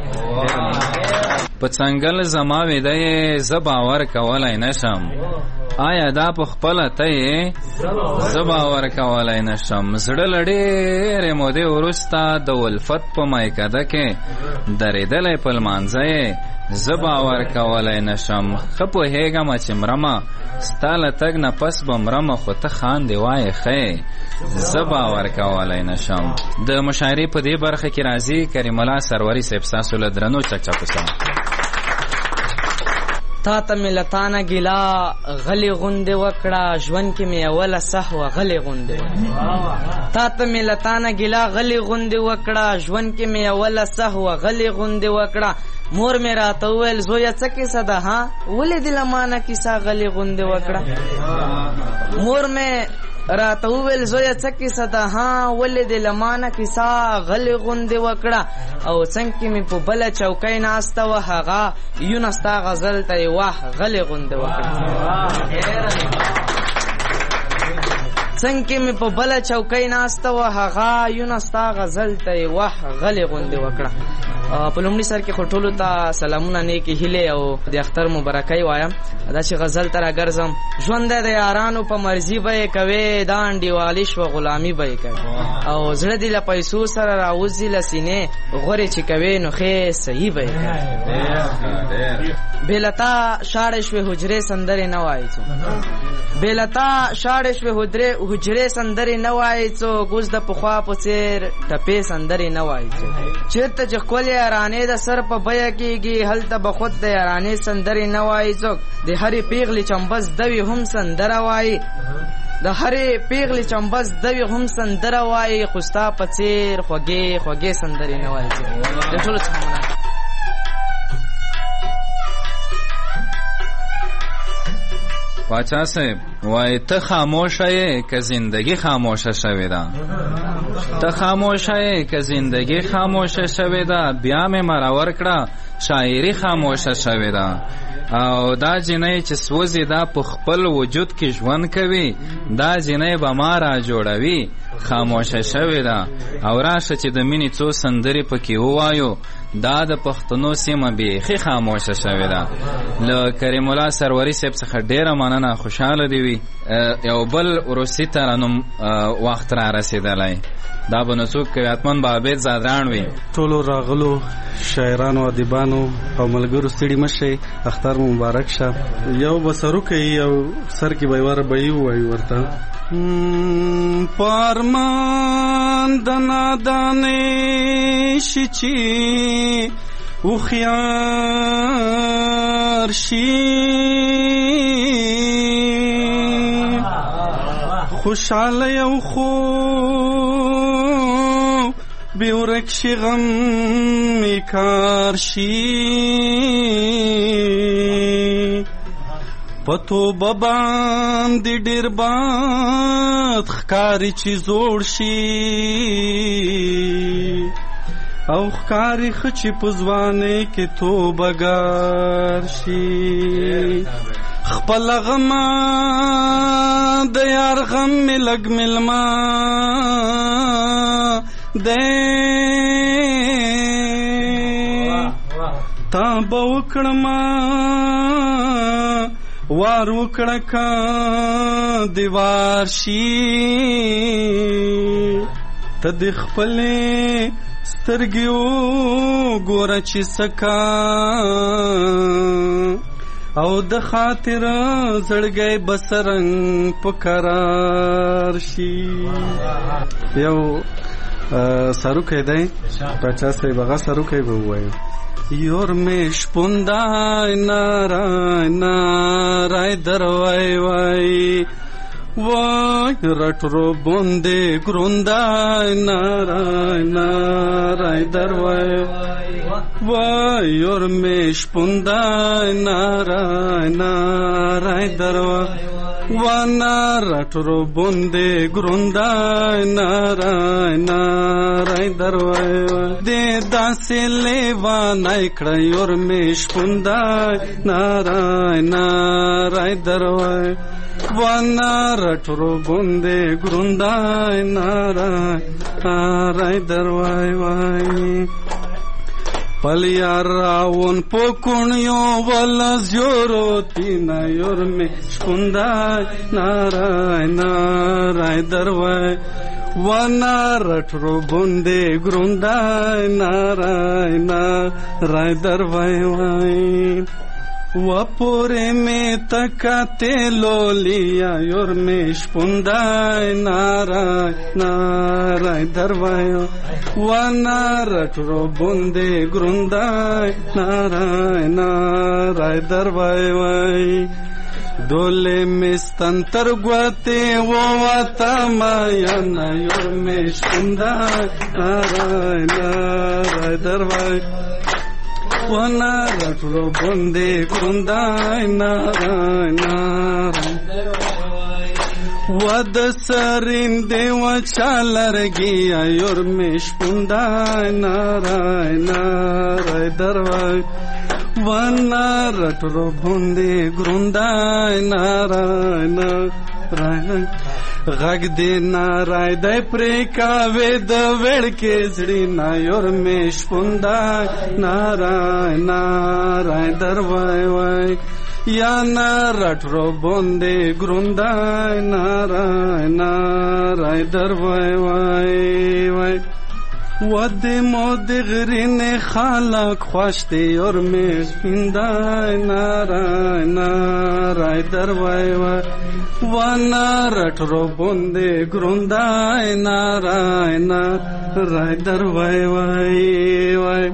په څنګل زما ویده یې زه باور کولی نشم آیا دا په خپله ته یې زه باور کولی نشم زړه له ډېرې مودې وروسته د ولفت په میکده کې درېدلی په لمانځه یې زه باور کولی نشم ښه پوهېږم چې مرمه ستا له تګ نه پس به مرمه خو ته خاندې وایې ښه زه باور کولی نشم د مشاعرې په دې برخه کې راځي کریم الله سروري صاحب ستاسو له درنو چکچکو سره تا ته مې له تانه ګیلا غلې غوندې وکړه ژوند کې مې اوله سهوه غلې غوندې وکړه تا ته مې له تانه ګیلا غلې غوندې وکړه ژوند کې مې اوله سهوه غلې غوندې وکړه مور مې راته وویل زویه څه کیسه ده ها ولې دې له مانه کیسه غلې غوندې وکړه مور مې راته وویل زویه څه کیسه ده ها ولې دې له مانه کیسه غلې غوندې وکړه او څنګ کې مې په بله چوکۍ ناسته وه هغه یونه ستا غزل ته یې واه غلې غوندې وکړه څنګ کې مې په بله چوکۍ ناسته وه هغه یونه ستا غزل ته یې واه غلې غوندې وکړه په لومړي سر کې خو ټولو ته سلامونه نیکې هیلې او د اختر مبارکۍ وایم دا چې غزل ته راګرځم ژوند د یارانو په مرضي به یې کوې دا انډیوالي شوه غلامي به یې کوې او زړه دې له پیسو سره راوځي له سینې غورې چې کوې نو ښې صحیح به یې کوې بې له تا شاړې شوې حجرې سندرې نه وایي څوک بې له تا شاړې شوې حجرې سندرې نه وایي څوک اوس د پخوا په څېر ټپې سندرې نه وایي څوک چېرته چې ښکلې یارانې د سر په بیه کېږي هلته به خود د یارانې سندرې نه وایي څوک د هرې پیغلې چمبز دوی هم سندره وایي د هرې پیغلې چمبز دوی هم سندره وایي خو ستا په څېر خوږې خوږې سندرې نه وایي څوک د ټولو څخه مننه پاچا صاحب وای ته خاموشه یې که زندگی خاموشه شوې ده ته خاموشه یې که زندگی خاموشه شوې ده بیا مې مرور کړه شاعري خاموشه شوې ده او دا جنۍ چې سوځي دا په خپل وجود کې ژوند کوي دا جنۍ به ما را جوړوي خاموشه شوې ده او راشه چې د مینې څو سندرې پکې ووایو دا د پښتنو سیمه بیخي خاموشه شوې ده له کریم الله سروري صاحب څخه ډېره مننه خوشحاله دې وي یو بل روسي ترنم وخت را رسېدلی دا به نو څوک کوي حتمن به عبید زادران وي ټولو راغلو شاعرانو ادیبانو او ملګرو ستړي مه شئ اختر مو مبارک شه یو به سروکی او سر کې به یوه ربعي ووایو ورته پارمان د نادانې شي چې هوښیار شي خوشحاله یو خو بی ورک شي غم می کار شي پتو باندې ډیر باد ښکاری چې زوړ شي او ښکاری خچې په ځوانۍ کې توبهګار شي خپل غما د یار غم مې لږ ملما دی تا به وکړما وار وکړه کا دیوار شي ته د خپلې سترګې وګوره چې سکا او د خاطر زړګی بسرنګ په قرار شي یو سروکی دی پاچا صاحب هغه سروکی به ووایو یور می شپوندای نارای نارای دروای وای وای رټرو بوندې ګروندای نارای نارای دروای وای یور می شپوندای نارای نارای دروای وانا رټرو بوندې ګروندای نارای نارای دروای دې داسې لیوانای کړه یور می شپوندای نارای نارای دروای وانا رټرو بوندې ګروندای نارای نارای دروای وای پل یار راون پوکونیو والا زیورو تینا یور می شپوندای نارای نارای دروای وانا رټرو بوندې ګروندای نارای نارای دروای وای وپوره می تکاته لولیا یور می شپوندای نارای نارای دروای وانا رټرو بوندې ګروندای نارای نارای دروای وای دوله مستنتر گواته وواتا مایانا یور می شپوندای نارای نارای دروای وانا رټرو بوندې ګروندای نارای نارای ود سرندې وچا لرګي یور می شپوندای نارای نارای دروای وانا رټرو بوندې ګروندای نارای نارای غږ دې نارای دی پرې کاوې د وړکې زړی نا یور می شپوندای نارای نارای دروای وای یا نا رټرو بوندې ګروندای نارای نارای دروای وای وای ود مود غرین خالق خوشتی اور می سپیندای نارای نارای دروای وای وانا رټرو بوندې ګروندای نارای نارای دروای وای وای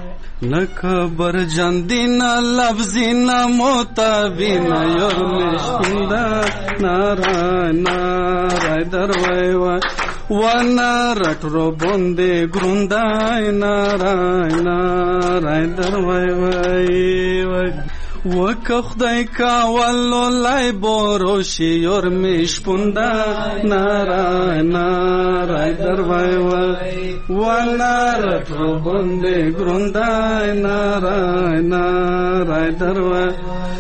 نکبر جاندینا لفظینا موتابینا یور می سپیندای نارای نارای دروای وای وانا رټرو بوندې ګروندای نارای نارای دروای وای وای وکه خدای کاولو لای بوروشي یور می شپوندای نارای نارای دروای وای وانا رټرو بوندې ګروندای نارای نارای دروای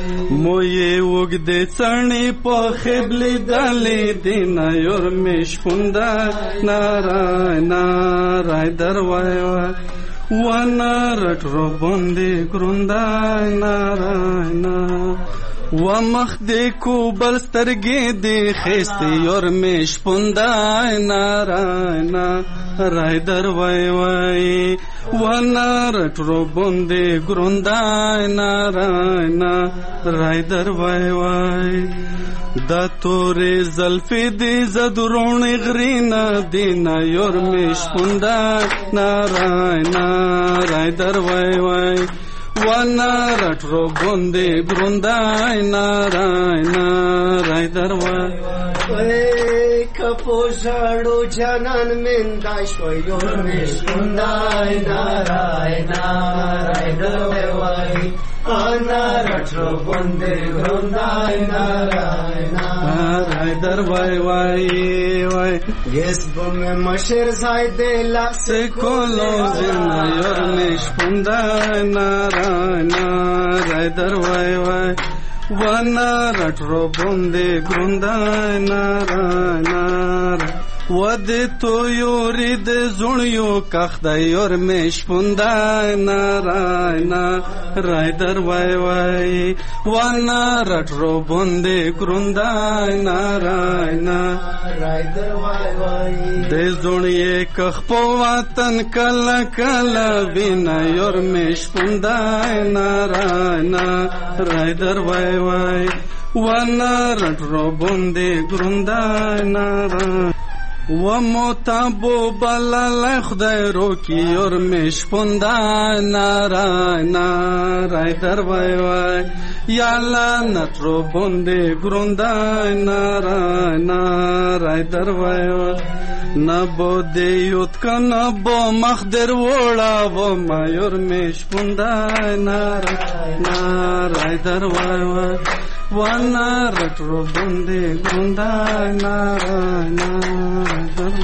موی وګدې څڼې په خبلې دلې دینا یور می شپوندای نارای نارای دروای وای وانا رټرو بوندې ګروندای نارای نارای و مخ دې کو بل سترګې دې خېستې یور می شپوندای نارای نارای دروای وای وانا رټرو بوندې ګروندای نارای نارای دروای وای دا تورې زلفې دې زدرونې غرینا دینا یور می شپوندای نارای نارای دروای وای وانا رټرو بوندې ګروندای نارای نارای دروای کپوشړو جنان مندای شویور مشکندای نارای نارای دوی وای آنا رټرو بندې ګروندای نارای نارای در وای وای وای ګس بم مشر زاید لاس کولو زنایور مشکندای نارای نارای در وای وای وانا رټرو بندې ګروندای نارای نارای ودې تو یوري د زړیو کخدای اور مش پوندای نارای نارای در وای وای وانا رټرو بندې ګروندای نارای نارای در وای وای د زړیې کخ په وطن کلا کلا بنا اور مش پوندای نارای نارای در وای وای وانا رټرو بندې ګروندای نارای و متابو بلال خدای رو کی اور مش پوندای نارای نارای در وای وای یا لعنت رو بندې ګروندای نارای نارای در وای وای نبو دیوت کنا بو مخدر وړا و مایور مش پوندای نارای نارای در وای وای وانا رټرو بندې ګروندای نارای نارای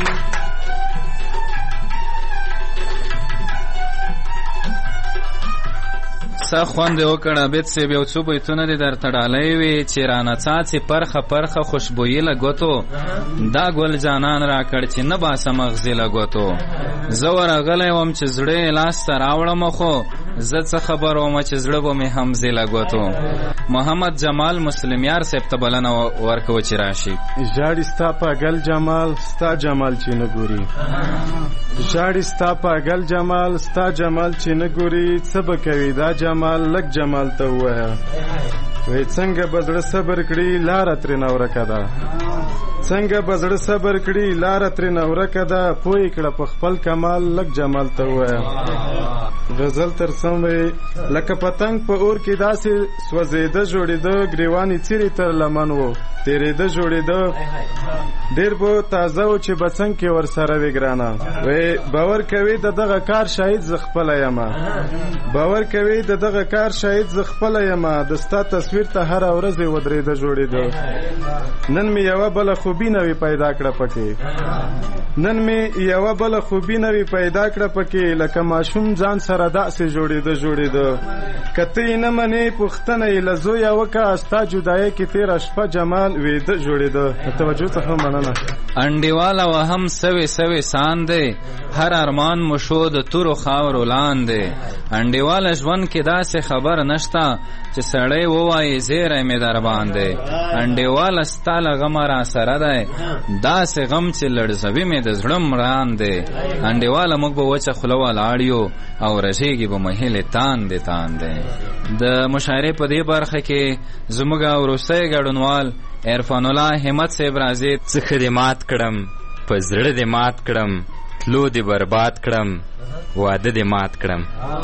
سا خوند وکړه بیت سیب یو څو بیتونه دې درته ډالۍ وي چې رانه څاڅې پرخه پرخه خوشبویي لګوتو دا ګل جانان راکړ چې نه باسه مغزي لګوتو زه ورغلی وم چې زړه یې لاسته راوړم خو زه څه خبر وم چې زړه به مې همزي لګوتو محمد جمال مسلمیار صاحب ته بلنه ورکوه چې راشي ژاړي ستا پاګل جمال ستا جمال چې نه ګوري ژاړي ستا پاګل جمال ستا جمال چې نه ګوري څه به کوي دا جمال لږ جمال ته ووایه وی څنګه به زړه صبر کړي لاره ترېنه ورکه ده څنګه به زړه صبر کړي لاره ترېنه ورکه ده پوه کړه په خپل کمال لږ جمال ته ووایه غزل ترسم وی لکه پتنګ په اور کې داسې سوځېده جوړېده ګریوانې څیرې تر لمن و تېرېده جوړېده ډېر به تازه و چې بڅنګ کې ورسره وي ګرانه وی باور کوي د دغه کار شاهد زه خپله یمه باور کوي د دغه کار شاهد زه خپله یمه د ستا تصویر ته هره ورځ ودرېده جوړېده نن مې یوه بله خوبي نوې پیدا کړه پکې نن مې یوه بله خوبي نوې پیدا کړه پکې لکه ماشوم ځان سره داسې جوړېده که ته یې نه منې پوښتنه یې له زویه وکړه ستا جدایۍ کې تېره شپه جمال ویده جوړېده توجه څخه مننه انډیواله وهم سوې سوې ساندې هر ارمان مو شو د تورو خاورو لاندې انډیواله ژوند کې داسې خبر نشته چې سړی ووایي زیری مې در باندې انډیواله ستا له غمه را سره دی داسې غم چې لړزوي مې د زړه مران دی انډیواله موږ به وچه خوله ولاړ یو او رژېږي به مهیلې تاندې تاندې د مشاعرې په دې برخه کې زموږ وروستی ګډونوال عرفان الله همت صاحب راځي څه دې مات کړم په زړه دې مات کړم تلو دې برباد کړم واده دې مات کړم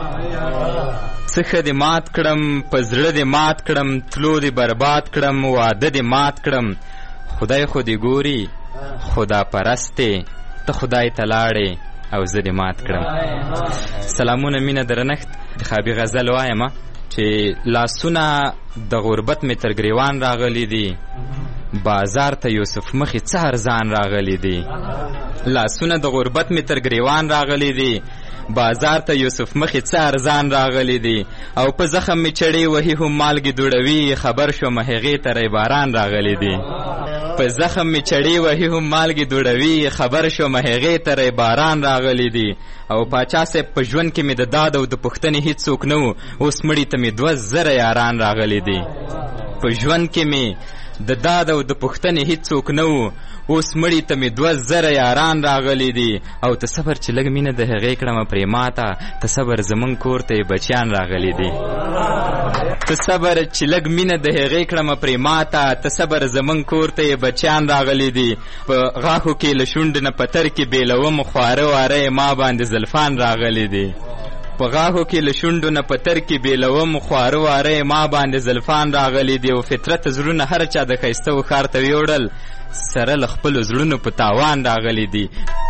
څه دې مات کړم په زړه دې مات کړم تلو دې برباد کړم واده دې مات کړم خدای خو دې ګوري خدا پرستې ته خدای ته لاړې او زه دې مات کړم سلامونه مینه درنښت انتخابي غزل وایم چې لاسونه د غربت مې تر ګریوان راغلی دي بازار ته یوسف مخې څه ارزان راغلی دي لاسونه د غربت مې تر ګریوان راغلی دي بازار ته یوسف مخې څه ارزان راغلی دي او په زخم مې چړې وهي هم مالګې دوړوي خبر شوم هغې ته باران راغلی دي په زخم مې چړې وهي هم مالګې دوړوي خبر شوم هغې ته باران راغلی دي او پاچا صاحب په ژوند کې مې د داد او د پوښتنې هیڅ څوک نه و اوس مړي ته مې 2000 یاران راغلی دي په ژوند کې مې د داد او د پوښتنې هیڅ څوک نه و اوس مړي ته مې 2000 یاران راغلی دي او ته صبر چې لږ مینه د هغې کړمه پرې ماته ته صبر زمونږ کور ته بچیان راغلی دي ته صبر چې لږ مینه د هغې کړمه پرې ماته ته صبر زمونږ کور ته بچیان راغلی دي په غاښو کې له شونډ نه پتر کې بیلوم خواره واره ما باندې زلفان راغلی دي په غاښو کې له شونډو نه په تر کې بېلوم خواره واره ما باندې زلفان راغلی دی او فطرت زړونه هر چا د ښایسته و ښار ته ویوړل سره له خپلو زړونو په تاوان راغلی دی.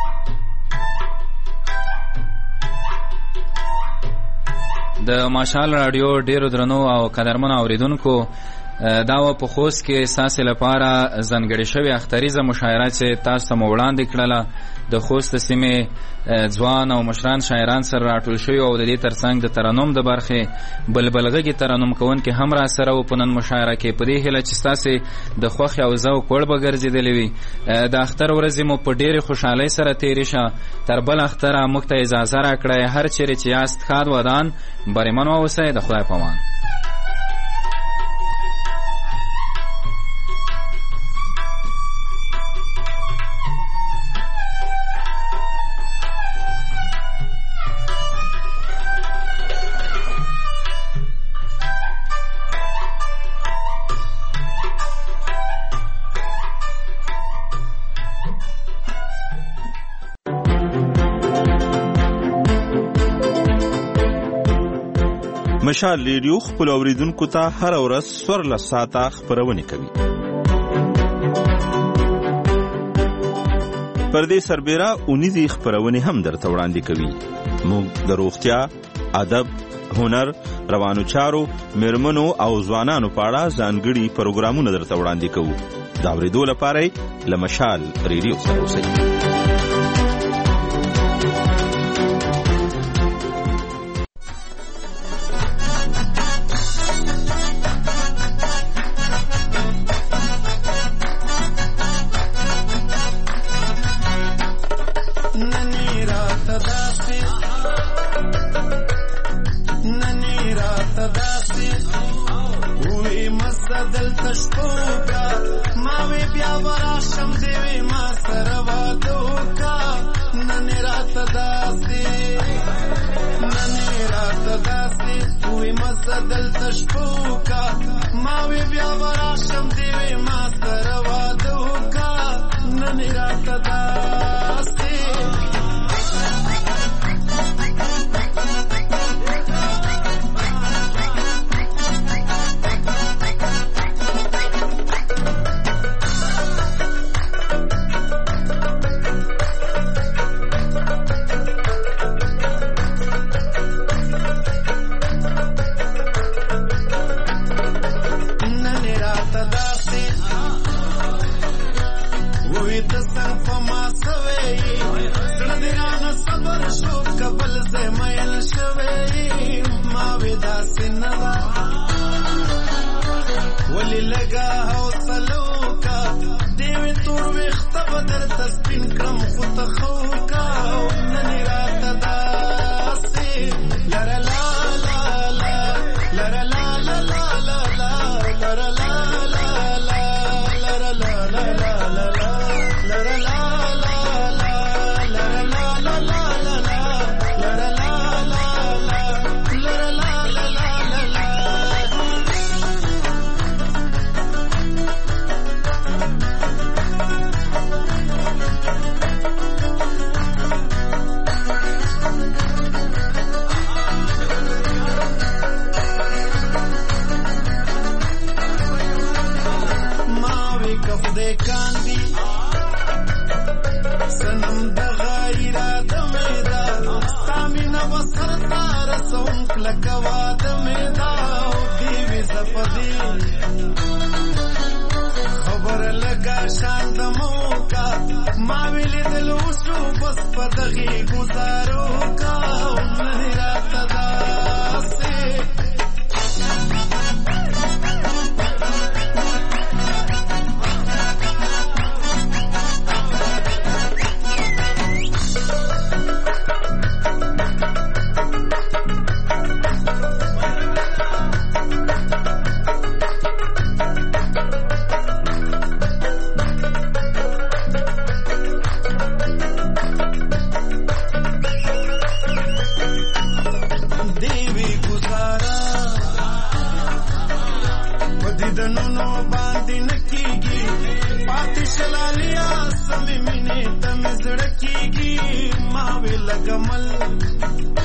د ماشال راډیو ډیرو درنو او قدرمنو اوریدونکو دا و په خوست کې ستاسې لپاره ځانګړې شوې اختریزه مشاعره چې تاسو ته مو وړاندې کړله د خوست سیمې ځوان او مشران شاعران سره راټول شوي او د دې ترڅنګ د ترنم د برخې بلبلغږي ترنم کوونکي هم را سره و په نن مشاعره کې په دې هیله چې ستاسې د خوښې او ذوق وړ به ګرځېدلې وي. د اختر ورځې مو په ډېرې خوشحالۍ سره تېرې شه. تر بل اختره موږ ته اجازه راکړئ هر چیرې چې یاست ښاد ودان بریمن واوسئ. د خدای په امان. مشال ریډیو خپل اوریدونکو ته هر ورځ 14 ساعته خبرونه کوي. پر دې سربېره اونیزي خبرونه هم درته وړاندې کوي. موږ د روغتیا، ادب، هنر، روانو چارو، میرمنو او ځوانانو په اړه ځانګړي پروګرامونه درته وړاندې کوو. دا اورېدو لپاره له مشال ریډیو سره اوسئ. سمې مینې ته مې زړه کېږي ما وې لکه مل